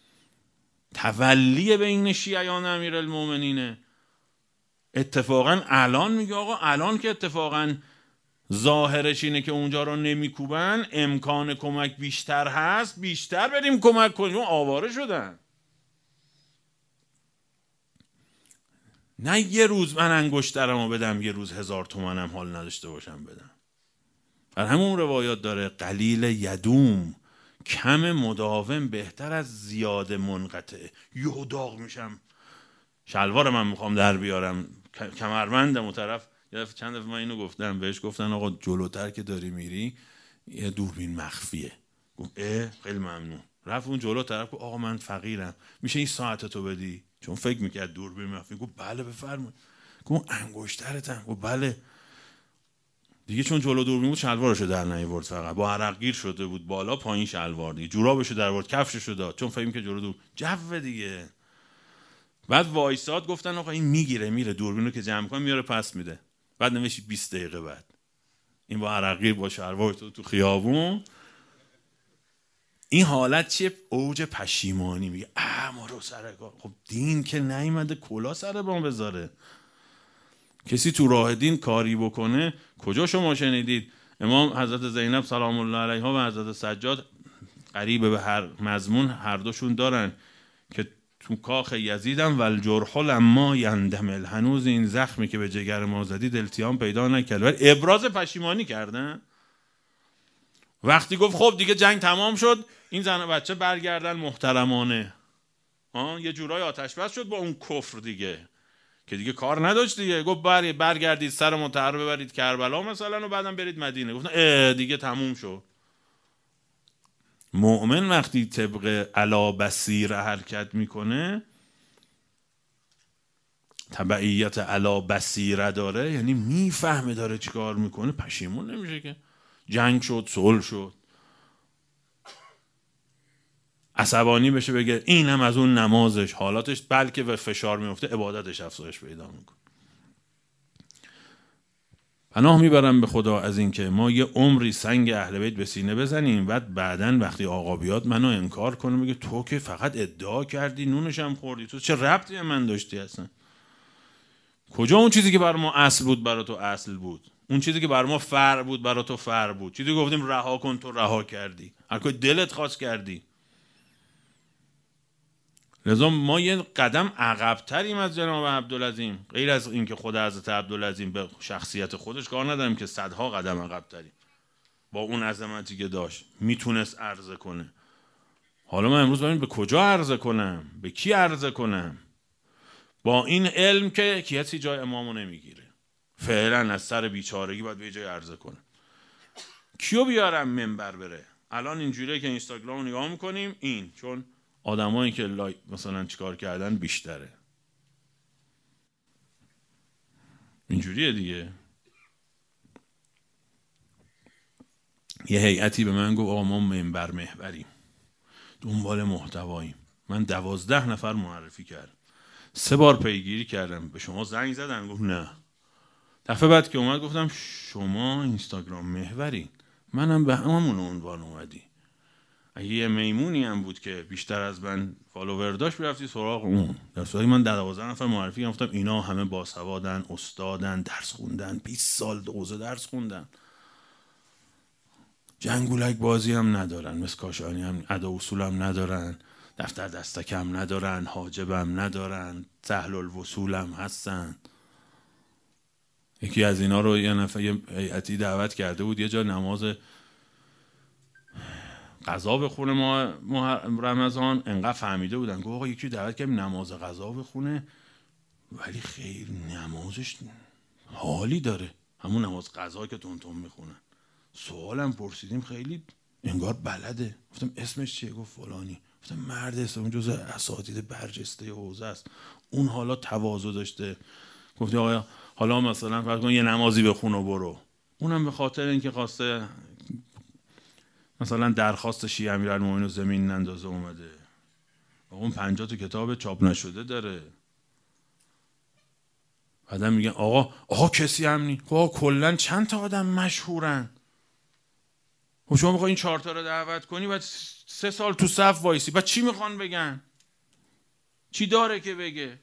تولی بین شیعیان امیرالمومنینه. اتفاقا الان میگه آقا الان که اتفاقا ظاهرش اینه که اونجا رو نمیکوبن، امکان کمک بیشتر هست، بیشتر بریم کمک کنیم. آواره شدن. نه یه روز من انگشترمو بدم یه روز 1000 تومنم حال نداشته باشم بدم. بر همون روایات داره قلیل یدوم، کم مداوم بهتر از زیاد منقطع. یهو داغ میشم، شلوار من میخوام در بیارم، کمربندم و طرف چند دفعه من اینو گفتم بهش، گفتن آقا جلوتر که داری میری یه دوربین مخفیه. گفت خیلی ممنون. رفت اون جلو، طرف گفت آقا من فقیرم میشه این ساعتتو بدی؟ چون فکر میکرد دوربین مخفی. گفت بله بفرمایید. گفت انگشترتم؟ گفت بله. دیگه چون جلو دوربین بود شلوارشو در نیاورد، فقط با عرقگیر شده بود بالا پایین شلوار، دیگه جورابشو در آورد، کفششو داد، چون فهمید که جلو دور جو دیگه. بعد وایساد، گفتن آقا این میگیره میره دوربینو که جمع کنه میاره پس میده. بعد نمیشه 20 دقیقه بعد این با عرقگیر با شلوار تو خیابون. این حالت چیه؟ اوج پشیمانی. میگه ما رو سر کار. خب دین که نیومده کلا سر بام بذاره. کسی تو راه دین کاری بکنه، کجا شما شنیدید امام حضرت زینب سلام الله علیها و حضرت سجاد قریب به هر مضمون هر دوشون دارن که تو کاخ یزیدم والجرح لما یندمل، هنوز این زخمی که به جگر ما زدید التیام پیدا نکرد، ولی ابراز پشیمانی کردن. وقتی گفت خب دیگه جنگ تمام شد، این زن و بچه برگردن محترمانه، یه جورای آتش بس شد با اون کفر دیگه که دیگه کار نداشت دیگه. گفت برگردید سر مطهر ببرید کربلا مثلا و بعدم برید مدینه. گفتن دیگه تموم شد. مؤمن وقتی طبق علا بصیره حرکت میکنه، تبعیت علا بصیره داره، یعنی میفهمه داره چیکار میکنه، پشیمون نمیشه که. جنگ شد، صلح شد، عصبانی بشه بگه اینم از اون نمازش، حالاتش بلکه به فشار میفته عبادتش افزایش پیدا میکنه. پناه میبرم به خدا از این که ما یه عمری سنگ اهل بیت به سینه بزنیم، بعدن وقتی آقا بیاد منو انکار کنه، بگه تو که فقط ادعا کردی نونش هم خوردی، تو چه ربطی به من داشتی اصلا؟ کجا اون چیزی که بر ما اصل بود برای تو اصل بود؟ اون چیزی که بر ما فرع بود برای تو فرع بود؟ چیزی گفتیم رها کن تو رها کردی، هر کوی دلت خواست کردی. لذا ما یه قدم عقب‌تریم از جناب عبدالعظیم، غیر از این که خود حضرت عبدالعظیم به شخصیت خودش کار نداریم که صدها قدم عقب‌تریم. با اون عظمتی که داشت میتونست عرضه کنه. حالا من امروز ببینم به کجا عرضه کنم، به کی عرضه کنم؟ با این علم که کسی جای امامو نمیگیره، فعلا از سر بیچارگی باید به جای عرضه کنه. کیو بیارم منبر بره؟ الان اینجوریه که اینستاگرام نگاه میکنیم، این چون آدمایی که مثلا چیکار کردن بیشتره، اینجوریه دیگه. یه هیئتی به من گفت آقا ما منبر محوریم، دنبال محتواییم. من 12 نفر معرفی کردم، 3 بار پیگیری کردم، به شما زنگ زدن؟ گفت نه. دفعه بعد که اومد گفتم شما اینستاگرام محورین، منم به همون عنوان اومدی. اگه یه میمونی هم بود که بیشتر از من فالوور داشت بیرفتی سراغ اون. در صورتی من 12 نفر معرفی کردم، گفتم اینا همه باسوادن، استادن، درس خوندن، 20 سال دوزه درس خوندن، جنگولک بازی هم ندارن، مسکاشانی هم ادا اصول هم ندارن، دفتر دستک هم ندارن، حاجب هم ندارن، سهل الوصول هم هستن. یکی از اینا رو یه نفر یه هیئتی دعوت کرده بود یه جا نماز قضا بخونه ما رمضان، انقدر فهمیده بودن گفت آقا یکی دعوت کردیم نماز قضا بخونه ولی خیر نمازش حالی داره، همون نماز قضا که تون میخونن. سوالم پرسیدیم خیلی انگار بلده. گفتم اسمش چیه؟ گفت فلانی. گفتم مرد است، اون جزء اساتید برجسته حوزه است، اون حالا تواضع داشته. گفت آقا حالا مثلا فرض کن یه نمازی بخون و برو، اونم به خاطر اینکه خواسته مثلا درخواست شیعه امیرالمومنین رو زمین نندازه اومده. اون 50 تا کتاب چاپ نشده داره. بعدم میگن آقا کسی هم نی. خب کلا چند تا آدم مشهورن؟ خب شما میخوای این 4 تا رو دعوت کنی بعد 3 سال تو صف وایسی، بعد چی میخوان بگن؟ چی داره که بگه؟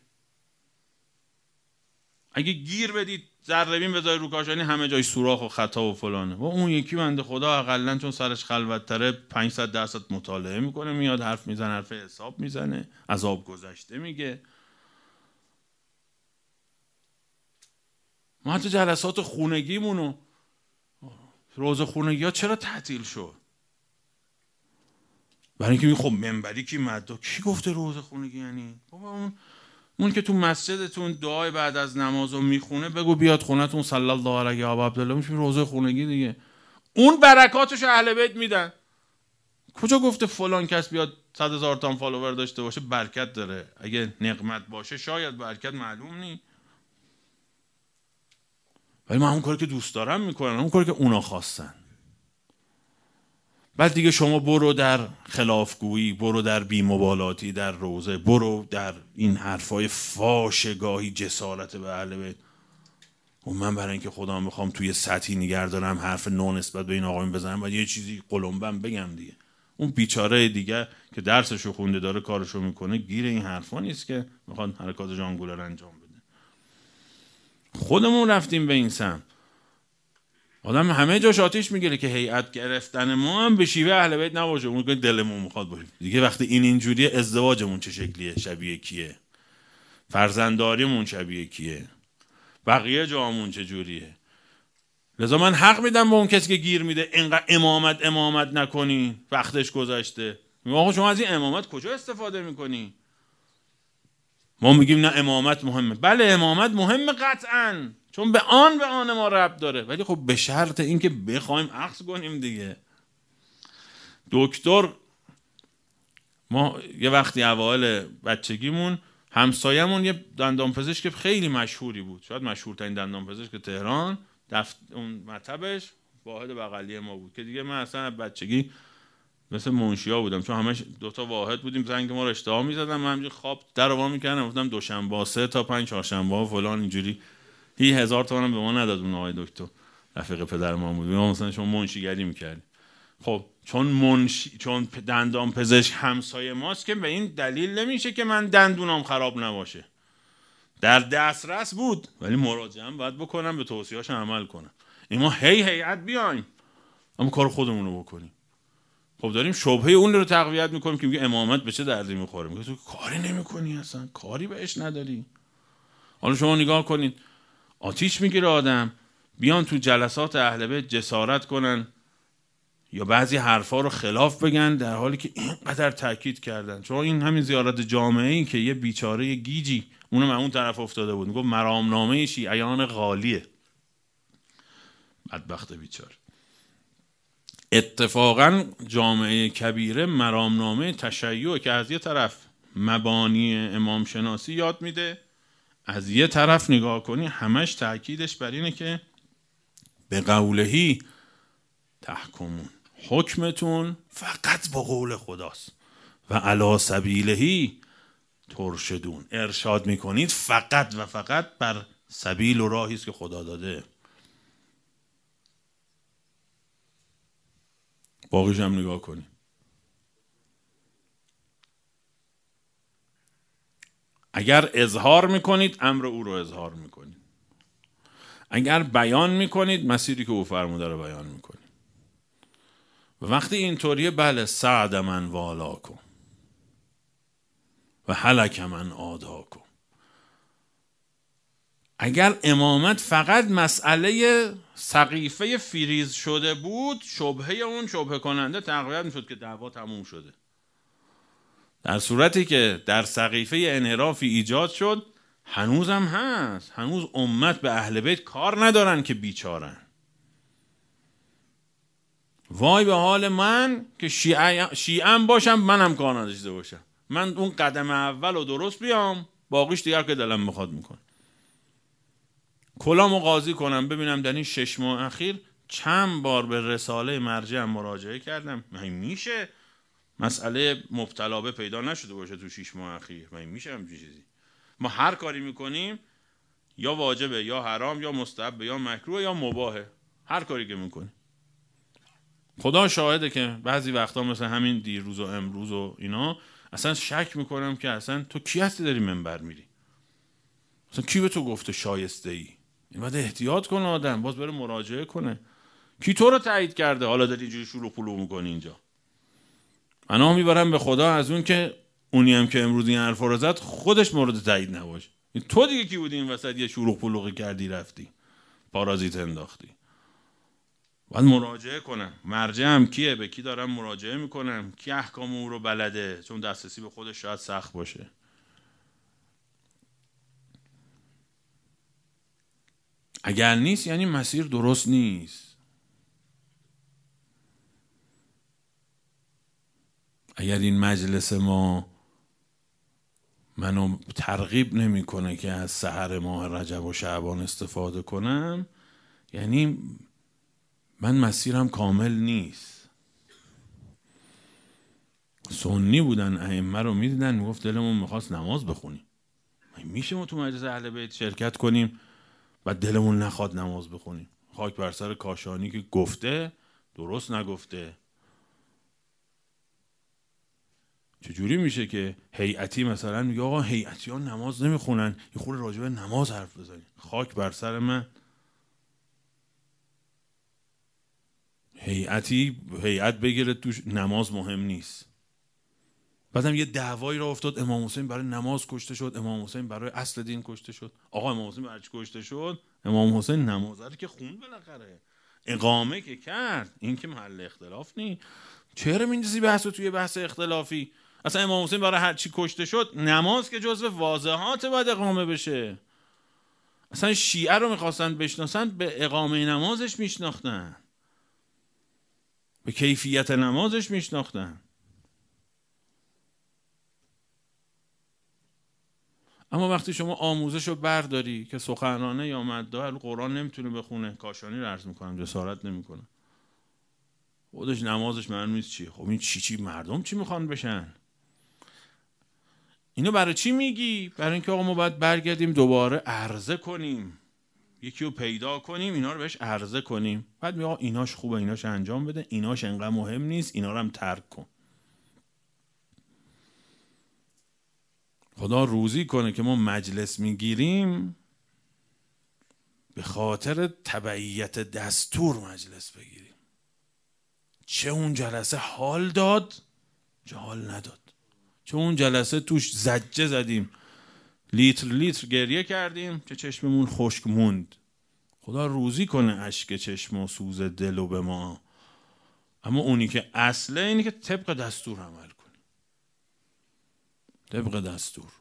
اگه گیر بدید ذره‌بین بذاری رو کاشانی همه جای سوراخ و خطا و فلانه. و اون یکی بنده خدا اقلا چون سرش خلوت تره 500 درصد مطالعه میکنه، میاد حرف میزنه، حرف حساب میزنه، عذاب گذشته میگه. ما حتی جلسات خونگیمونو، روز خونگی ها چرا تعطیل شد؟ برای اینکه خب منبری کی مدعا کی گفته روز خونگی یعنی؟ بابا اون که تو مسجدتون دعای بعد از نمازو میخونه بگو بیاد خونتون صلی الله علیه و عبدالله، میشه روزه خونگی دیگه. اون برکاتش اهل بیت میدن. کجا گفته فلان کس بیاد 100,000 تا فالوور داشته باشه برکت داره؟ اگه نقمت باشه شاید، برکت معلوم نی. ولی من اون کاری که دوست دارم میکنم، اون کاری که اونا خواستن. بعد دیگه شما برو در خلافگویی، برو در بی‌مبالاتی در روزه، برو در این حرفای فاشگاهی جسارت به اهل بیت. و من برای اینکه خدا میخوام توی سطحی نگه دارم حرف نو نسبت به این آقایون بزنم و یه چیزی قلمبم بگم دیگه. اون بیچاره دیگه که درسشو خونده داره کارشو میکنه گیر این حرفا نیست که میخوان حرکات جانگولر انجام بده. خودمون رفتیم به این سمت. آدم همه جاش آتیش میگیره که هیئت گرفتن ما هم به شیوه اهل بیت نباشه، اون که دلمون میخواد باشه دیگه. وقتی اینجوریه ازدواجمون چه شکلیه، شبیه کیه؟ فرزنداریمون شبیه کیه؟ بقیه جامون چه جوریه؟ لذا من حق میدم به اون کسی که گیر میده اینقدر امامت نکنی، وقتش گذشته. آقا شما از این امامت کجا استفاده میکنی؟ ما میگیم نه امامت مهمه. بله امامت مهمه قطعاً، چون به آن ما ربط داره، ولی خب به شرط اینکه بخوایم اخذ کنیم دیگه. دکتر، ما یه وقتی اوایل بچگیمون همسایمون یه دندانپزشک خیلی مشهوری بود، شاید مشهورترین دندانپزشک تهران، اون مطبش واحد بغلی ما بود که دیگه من اصلا از بچگی مثل منشیا بودم، چون همش دوتا واحد بودیم، زنگ ما رو اشتها می‌زدن، من همینجوری خواب در وا می‌کردم، گفتم دوشنبه 3 تا 5 چهارشنبه و فلان اینجوری. 1000 تومن به ما نداد اون آقای دکتر، رفیق پدر ما بود. ما مثلا شما منشیگری می‌کردیم. خب چون دندان پزشک همسایه ماست که به این دلیل نمیشه که من دندونام خراب نباشه. در دسترس بود ولی مراجعه باید بکنم، به توصیه‌اش عمل کنم. این ما هیئت بیایم اما کار خودمون رو بکنیم. خب داریم شبهه اون رو تقویت میکنیم که میگه امامت به چه دردی میخوره. میگه تو کاری نمیکنی، اصلا کاری بهش نداری. حالا شما نگاه کنید، آتیش میگیره آدم، بیان تو جلسات اهل بیت جسارت کنن یا بعضی حرفا رو خلاف بگن در حالی که اینقدر تاکید کردن. چون این همین زیارت جامعه ای که یه بیچاره گیجی اونم اون طرف افتاده بود، میگفت مرامنامه شیعیان غالیه، بدبخت بیچاره. اتفاقا جامعه کبیره مرامنامه تشیع که از یه طرف مبانی امام شناسی یاد میده، از یه طرف نگاه کنی همش تأکیدش بر اینه که به قولهی تحکمون، حکمتون فقط با قول خداست، و علی سبیلهی ترشدون، ارشاد میکنید فقط و فقط بر سبیل و راهی است که خدا داده. باقیش هم نگاه کنید. اگر اظهار میکنید امر او رو اظهار میکنید، اگر بیان میکنید مسیری که او فرموده رو بیان میکنید. و وقتی اینطوریه بله سعد من والاکم و هلک من آداکم. اگر امامت فقط مسئله سقیفه فریز شده بود، شبهه اون شبهه کننده تقویت میشد که دعوا تموم شده. در صورتی که در سقیفه انحرافی ایجاد شد، هنوزم هست، هنوز امت به اهل بیت کار ندارن که بیچارن. وای به حال من که شیعم باشم، منم کار نداشته باشم، من اون قدم اول رو درست بیام، باقیش دیگر که دلم میخواد میکنم. کلامو قاضی کنم ببینم در این 6 ماه اخیر چند بار به رساله مرجع مراجعه کردم. من میشه مسئله مبتلا به پیدا نشده باشه تو 6 ماه اخیر؟ من میشه همچین چیزی؟ ما هر کاری میکنیم یا واجبه یا حرام یا مستحب یا مکروه یا مباهه، هر کاری که میکنیم. خدا شاهده که بعضی وقتا مثلا همین دیروز و امروز و اینا اصلا شک میکنم که اصلا تو کی هستی داری منبر میری؟ اصلا کی به تو گفته شایسته ای؟ این باید احتیاط کنه آدم، باز بره مراجعه کنه. کی تو رو تایید کرده حالا داری اینجوری شلوغ پلوغ میکنی اینجا؟ انا میبرم به خدا از اون که اونی هم که امروز این حرفا رو زد خودش مورد تایید نباشه. تو دیگه کی بودی این وسط یه شلوغ پلوغی کردی رفتی پارازیت انداختی؟ باید مراجعه کنم. مرجع هم کیه؟ به کی دارم مراجعه میکنم؟ کی احکام او رو بلده؟ چون دسترسی به خودش شاید سخت باشه. اگر نیست یعنی مسیر درست نیست. اگر این مجلس ما منو ترغیب نمیکنه که از سحر ماه رجب و شعبان استفاده کنم، یعنی من مسیرم کامل نیست. سنی بودن ائمه رو میدیدن میگفت دلمون میخواست نماز بخونیم. میشه ما تو مجلس اهل بیت شرکت کنیم و دلمون نخواد نماز بخونیم؟ خاک بر سر کاشانی که گفته درست نگفته. چجوری میشه که هیئتی مثلا میگه آقا هیئتیان نماز نمیخونن، یه خورده راجع به نماز حرف بزنیم؟ خاک بر سر من. هیئت بگیره توش نماز مهم نیست. بعدم یه دعوایی را افتاد، امام حسین برای نماز کشته شد، امام حسین برای اصل دین کشته شد. آقا امام حسین برای چی کشته شد؟ امام حسین نماز رو که خوند بالاخره، اقامه که کرد، این که محل اختلاف نیست. چرا میندازی بحثو توی بحث اختلافی؟ اصلا امام حسین برای هر چی کشته شد، نماز که جزو واضحات باید اقامه بشه. اصلا شیعه رو میخواستن بشناسن، به اقامه نمازش میشناختن، به کیفیت نمازش میشناختن. اما وقتی شما آموزش رو برداری که سخنرانه یا مدعا قرآن نمیتونه بخونه، کاشانی رو عرض میکنم، جسارت نمیکنه، خودش نمازش معلوم نیست چیه. خب این چی مردم چی میخوان بشن؟ اینو برای چی میگی؟ برای اینکه آقا ما باید برگردیم دوباره عرضه کنیم، یکی رو پیدا کنیم، اینا رو بهش عرضه کنیم، بعد میگه ایناش خوبه، ایناش انجام بده، ایناش انقدر مهم نیست، اینا رو هم ترک کن. خدا روزی کنه که ما مجلس میگیریم به خاطر تبعیت دستور مجلس بگیریم. چه اون جلسه حال داد، چه حال نداد. چه اون جلسه توش زجه زدیم، لیتر گریه کردیم، چه چشممون خشک موند. خدا روزی کنه اشک چشم و سوز دل و به ما. اما اونی که اصله اینی که طبق دستور عمل کنیم، طبق دستور.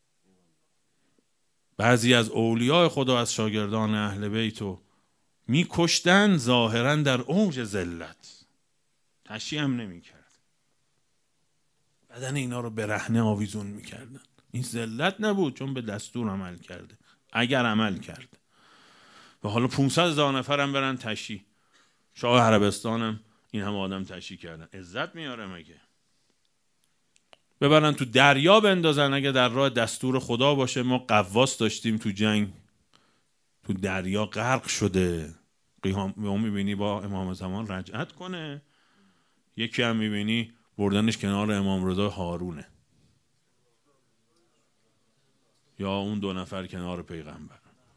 بعضی از اولیاء خدا از شاگردان اهل بیتو میکشتن ظاهرا در اوج ذلت، تشییع هم نمیکرد، بدن اینا رو برهنه آویزون میکردن. این ذلت نبود، چون به دستور عمل کرده. اگر عمل کرده و حالا 500,000 نفر هم برن تشییع، شاه عربستان هم این همه آدم تشییع کردن، عزت میاره مگه؟ ببرن تو دریا بندازن، اگه در راه دستور خدا باشه. ما قواس داشتیم تو جنگ، تو دریا غرق شده، قیام میبینی با امام زمان رجعت کنه، یکی هم میبینی بردنش کنار امام رضا هارونه، یا اون 2 نفر کنار پیغمبر.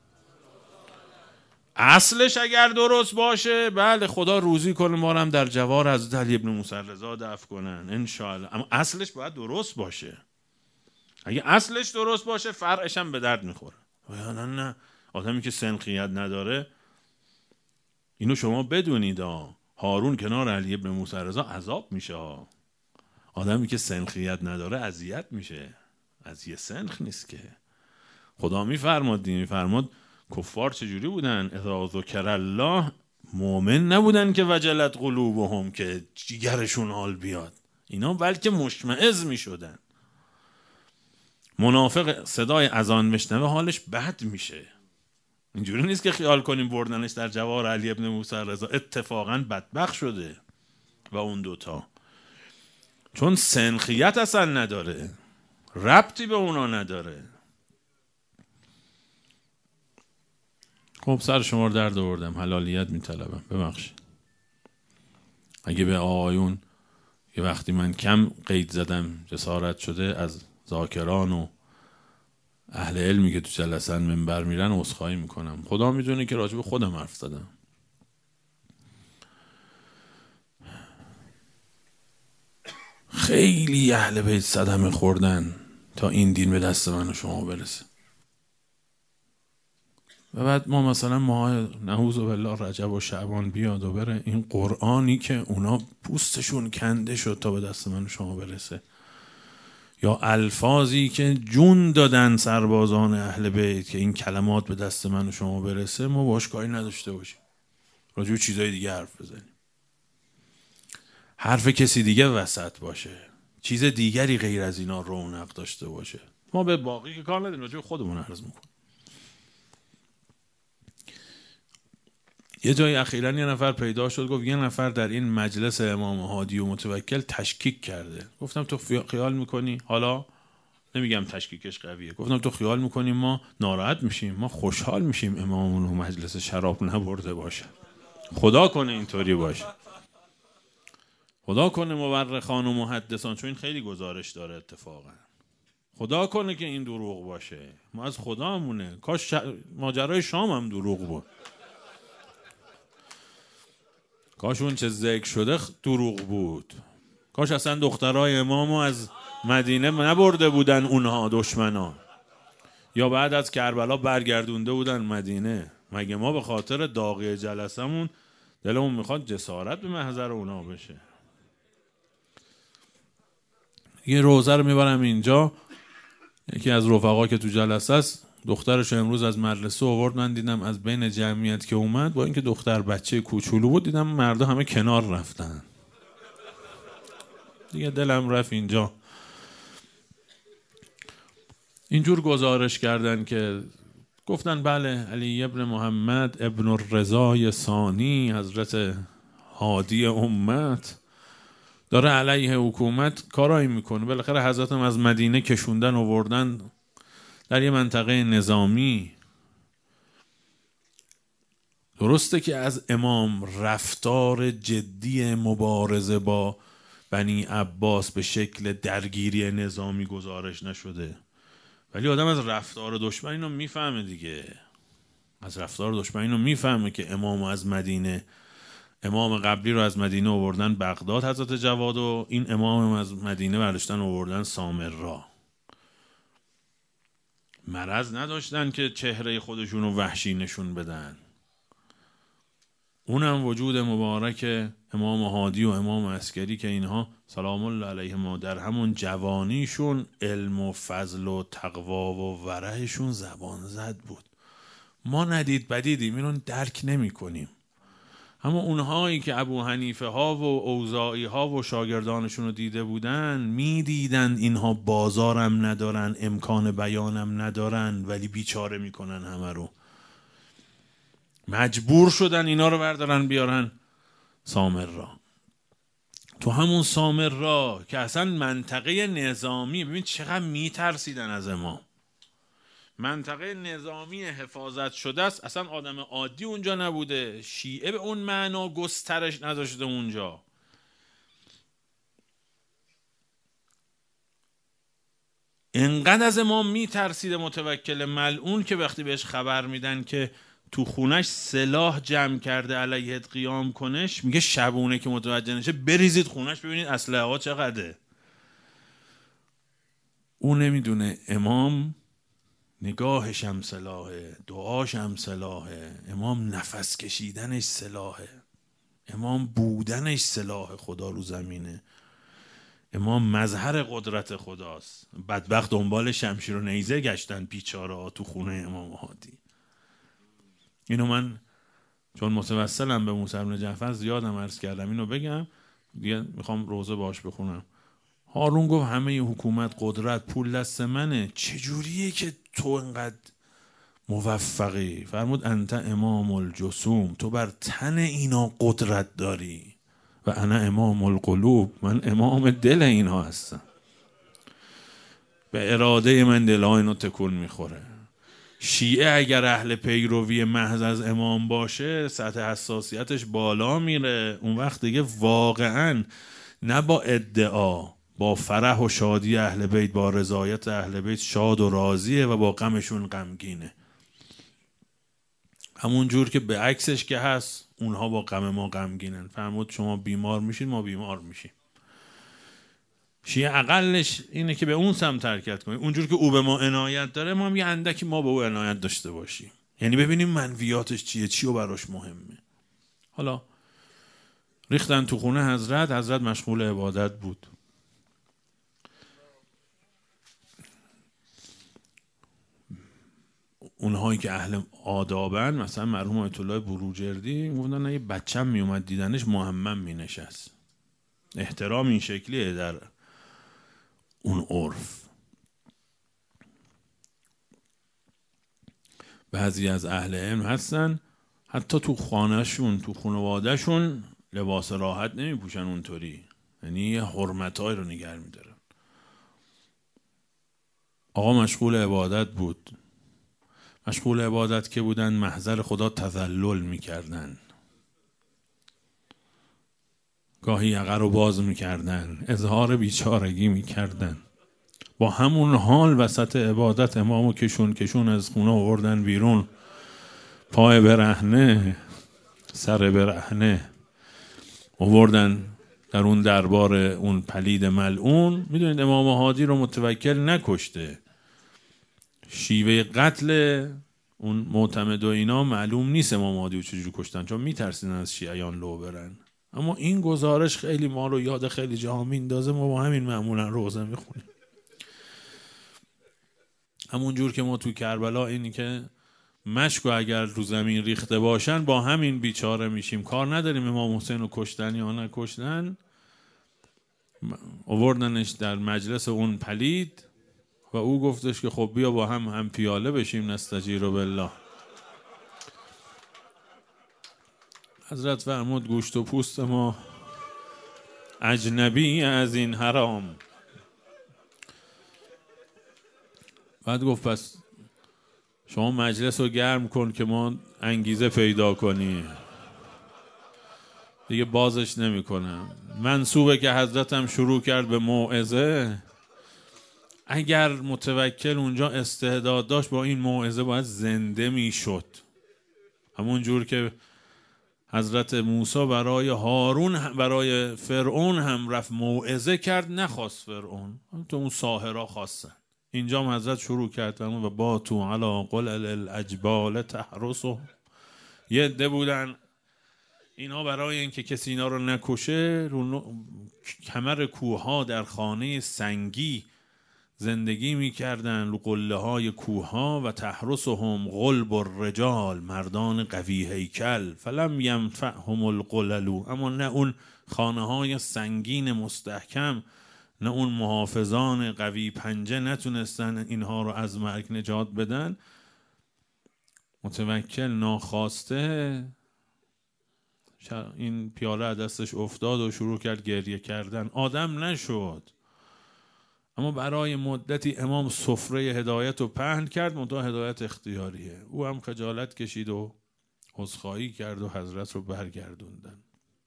اصلش اگر درست باشه، بله خدا روزی کنه ما هم در جوار حضرت علی ابن موسی رضا دفن کنن انشاءالله. اما اصلش باید درست باشه. اگه اصلش درست باشه، فرعش هم به درد میخوره. نه آدمی که سنخیت نداره، اینو شما بدونید، هارون کنار علی ابن موسی رضا عذاب میشه. آدمی که سنخیت نداره اذیت میشه. از یه سنخ نیست که. خدا میفرماد کفار چجوری بودن؟ اذا ذکر الله، مؤمن نبودن که وجلت قلوبهم، که جیگرشون حال بیاد. اینا بلکه مشمئز میشدن. منافق صدای اذان بشنوه حالش بد میشه. اینجوری نیست که خیال کنیم بردنش در جوار علی ابن موسی رضا، اتفاقا بدبخت شده. و اون 2 چون سنخیت اصلا نداره، ربطی به اونا نداره. خب سر شما رو درد آوردم، حلالیت میطلبم، ببخشید. اگه به آقایون یه وقتی من کم قید زدم، جسارت شده از ذاکران و اهل علمی که تو جلسه منبر میرن، عذرخواهی میکنم. خدا میدونه که راجب خودم حرف زدم. خیلی اهل بیت صدمه خوردن تا این دین به دست من و شما برسه. و بعد ما مثلا ماه نعوذ بالله رجب و شعبان بیاد و بره، این قرآنی که اونا پوستشون کنده شد تا به دست من و شما برسه، یا الفاظی که جون دادن سربازان اهل بیت که این کلمات به دست من و شما برسه، ما باش کاری نداشته باشیم، راجع به چیزای دیگه حرف بزنیم. حرف کسی دیگه وسط باشه، چیز دیگری غیر از اینا رونق داشته باشه. ما به باقی که کار نداریم، راجع به خودمون عرض میکنیم. یه جایی اخیراً یه نفر پیدا شد، گفت یه نفر در این مجلس امام هادی و متوکل تشکیک کرده. گفتم تو خیال میکنی، حالا نمیگم تشکیکش قویه، گفتم تو خیال میکنی ما ناراحت میشیم؟ ما خوشحال میشیم امامون و مجلس شراب نبرده باشه. خدا کنه اینطوری باشه، خدا کنه مورخان و محدثان، چون این خیلی گزارش داره اتفاقا، خدا کنه که این دروغ باشه. ما از خدا همونه. کاش ماجرای شام هم دروغ بود. کاش اون چه ذکر شده دروغ بود. کاش اصلا دخترای امامو از مدینه نبرده بودن اونها دشمنان، یا بعد از کربلا برگردونده بودن مدینه. مگه ما به خاطر داغی جلسمون دلمون میخواد جسارت به محضر اونا بشه؟ یه روزه رو میبرم اینجا، یکی از رفقا که تو جلسه است دخترش امروز از مدرسه آورد، من دیدم از بین جمعیت که اومد، با اینکه دختر بچه کوچولو بود، دیدم مردا همه کنار رفتن. دیگه دلم رفت اینجا. اینجور گزارش کردن که گفتن بله علی ابن محمد ابن الرضا ثانی حضرت هادی امت داره علیه حکومت کارایی میکنه. بالاخره حضرت هم از مدینه کشوندن آوردن در یه منطقه نظامی. درسته که از امام رفتار جدی مبارزه با بنی عباس به شکل درگیری نظامی گزارش نشده، ولی آدم از رفتار دشمن اینو میفهمه دیگه. از رفتار دشمن اینو میفهمه که امام از مدینه، امام قبلی رو از مدینه آوردن بغداد حضرت جواد، و این امام از مدینه برداشتن آوردن سامرا. مرض نداشتن که چهره خودشون رو وحشی نشون بدن. اونم وجود مبارک امام هادی و امام عسکری که اینها سلام الله علیهما در همون جوانیشون علم و فضل و تقوا و ورعشون زبان زد بود. ما ندید بدیدیم، اینو درک نمی کنیم. اما اونهایی که ابو حنیفه ها و اوزاعی ها و شاگردانشون رو دیده بودن، می دیدن اینها بازارم ندارن، امکان بیانم ندارن، ولی بیچاره میکنن همه رو. مجبور شدن اینا رو بردارن بیارن سامرا. تو همون سامرا که اصلا منطقه نظامی، ببین چقدر میترسیدن از امام. منطقه نظامی حفاظت شده است، اصلا آدم عادی اونجا نبوده، شیعه به اون معنا گسترش نداشته اونجا. انقدر از امام میترسیده متوکل ملعون که وقتی بهش خبر میدن که تو خونش سلاح جمع کرده علیهت قیام کنش، میگه شبونه که متوجه نشه بریزید خونش ببینید اسلحه ها چقدره. اون نمیدونه امام نگاهش هم سلاحه، دعاش هم سلاحه، امام نفس کشیدنش سلاحه، امام بودنش سلاح خدا رو زمینه، امام مظهر قدرت خداست. بدبخت دنبال شمشیر و نیزه گشتن بیچاره ها تو خونه امام هادی. اینو من چون متوسلم به موسی بن جعفر زیادم عرض کردم، اینو بگم دیگه، میخوام روزه باش بخونم. هارون گفت همه حکومت قدرت پول دست منه، چجوریه که تو انقدر موفقی؟ فرمود انت امام الجسوم، تو بر تن اینا قدرت داری و انا امام القلوب، من امام دل اینا هستم. به اراده من دلها اینو تکون میخوره. شیعه اگر اهل پیروی محض از امام باشه سطح حساسیتش بالا میره. اون وقت دیگه واقعا نه با ادعا، با فرح و شادی اهل بیت، با رضایت اهل بیت شاد و راضیه و با غمشون غمگینه. همون جور که به عکسش که هست، اونها با غم ما غمگینن. فرمود شما بیمار میشین ما بیمار میشیم. شیعه اقلش اینه که به اون سمت حرکت کنیم، اونجور که او به ما عنایت داره ما هم یه اندکی ما به او عنایت داشته باشیم، یعنی ببینیم منویاتش چیه، چی و براش مهمه. حالا ریختن تو خونه حضرت مشغول عبادت بود. اونهایی که اهل آدابن، مثلا مرحوم آیت الله بروجردی گفتن نه یه بچه‌م میومد دیدنش محمم مینشست. احترام این شکلیه در اون عرف. بعضی از اهل علم هستن حتی تو خانهشون، تو خانوادهشون لباس راحت نمیپوشن اونطوری، یعنی یه حرمتای رو نگه میدارن. آقا مشغول عبادت بود. مشغول عبادت که بودن محضر خدا تذلل میکردن، گاهی یقه رو باز میکردن، اظهار بیچارگی میکردن. با همون حال وسط عبادت امامو کشون از خونه آوردن بیرون، پای برهنه، سر برهنه. آوردن در اون دربار اون پلید ملعون. میدونید امام هادی رو متوکل نکشته، شیوه قتل اون معتمد و اینا معلوم نیست امام هادی رو چجوری کشتن، چون میترسیدن از شیعیان لو برن. اما این گزارش خیلی ما رو یاد خیلی جاها میندازه، ما با همین معمولا روزه میخونیم. همون جور که ما تو کربلا اینی که مشکو اگر رو زمین ریخته باشن با همین بیچاره میشیم، کار نداریم امام حسین رو کشتن یا نکشتن. آوردنش در مجلس اون پلید و او گفتش که خب بیا با هم پیاله بشیم، نستجیر بالله. حضرت فرمود گوشت و پوست ما اجنبی از این حرام. بعد گفت پس شما مجلس رو گرم کن که ما انگیزه پیدا کنیم. دیگه بازش نمی کنم. منصوبه که حضرتم شروع کرد به موعظه. اگر متوکل اونجا استعداد داشت با این موعظه باید زنده می شد. همون جور که حضرت موسی برای هارون، برای فرعون هم رفت موعظه کرد، نخواست فرعون، تو اون ساحرها خواستن. اینجا هم حضرت شروع کرد و با تو علی قلل الاجبال تحرسه. یه عده بودن اینا برای اینکه کسی اینا رو نکشه رو کمر کوه‌ها در خانه سنگی زندگی می‌کردن، رو قله‌های کوه‌ها. و تحرسهم غلب الرجال، مردان قوی هیکل. فلم ینفعهم القلل، اما نه اون خانه‌های سنگین مستحکم، نه اون محافظان قوی پنجه نتونستن اینها رو از مرگ نجات بدن. متوکل ناخواسته این پیاله دستش افتاد و شروع کرد گریه کردن. آدم نشد، اما برای مدتی امام سفره هدایت رو پهن کرد، منتها هدایت اختیاریه. او هم خجالت کشید و عذرخواهی کرد و حضرت رو برگردوندن.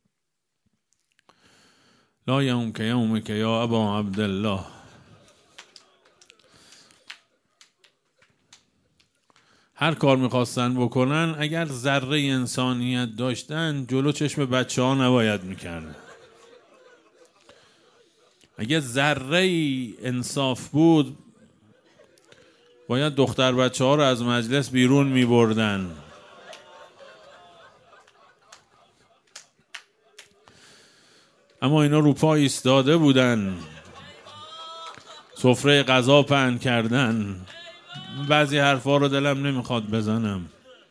لا یومک یومک یا ابا عبدالله. هر کار میخواستن بکنن اگر ذره انسانیت داشتن جلو چشم بچه ها نباید میکردن. اگر ذره انصاف بود باید دختر بچه ها رو از مجلس بیرون میبردن. اما اینا رو پا ایستاده بودن، سفره غذا پهن کردن. بعضی حرفا رو دلم نمیخواد بزنم.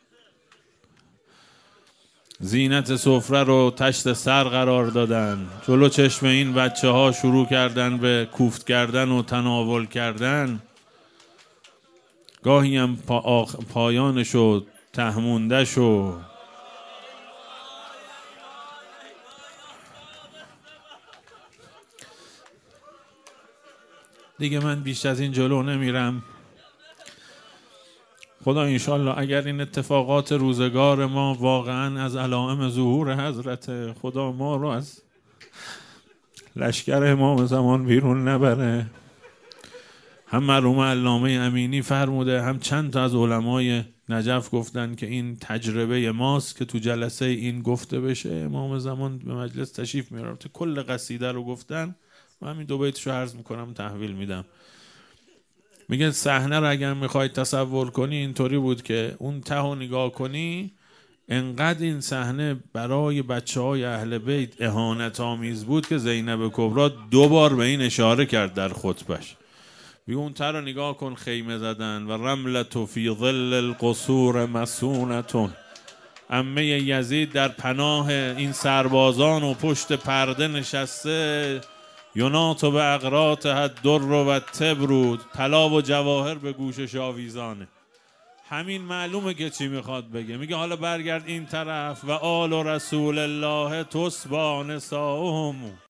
زینت سفره رو تشت سر قرار دادن، جلو چشم این بچه ها شروع کردن به کوفت کردن و تناول کردن. گاهی هم پایانشو تهمونده شو. دیگه من بیش از این جلو نمیرم. خدا انشالله اگر این اتفاقات روزگار ما واقعا از علائم ظهور حضرت، خدا ما رو از لشکر امام زمان بیرون نبره. هم مرحوم علامه امینی فرموده، هم چند تا از علمای نجف گفتن که این تجربه ماست که تو جلسه این گفته بشه. امام زمان به مجلس تشریف میاره، کل قصیده رو گفتن. من همین دو بیتشو عرض میکنم تحویل میدم. میگن صحنه رو اگر میخوای تصور کنی اینطوری بود که اون ته رو نگاه کنی، انقدر این صحنه برای بچه های اهل بیت اهانت آمیز بود که زینب کبرا 2 بار به این اشاره کرد در خطبش. میگه اون ته رو نگاه کن، خیمه زدن و رملت فی ظل القصور مسونتون. عمه یزید در پناه این سربازان و پشت پرده نشسته. ینات و به اقرات الدر و تبرود، طلا و جواهر به گوشش آویزانه. همین معلومه که چی میخواد بگه. میگه حالا برگرد این طرف و آل و رسول الله تسبا نساهم.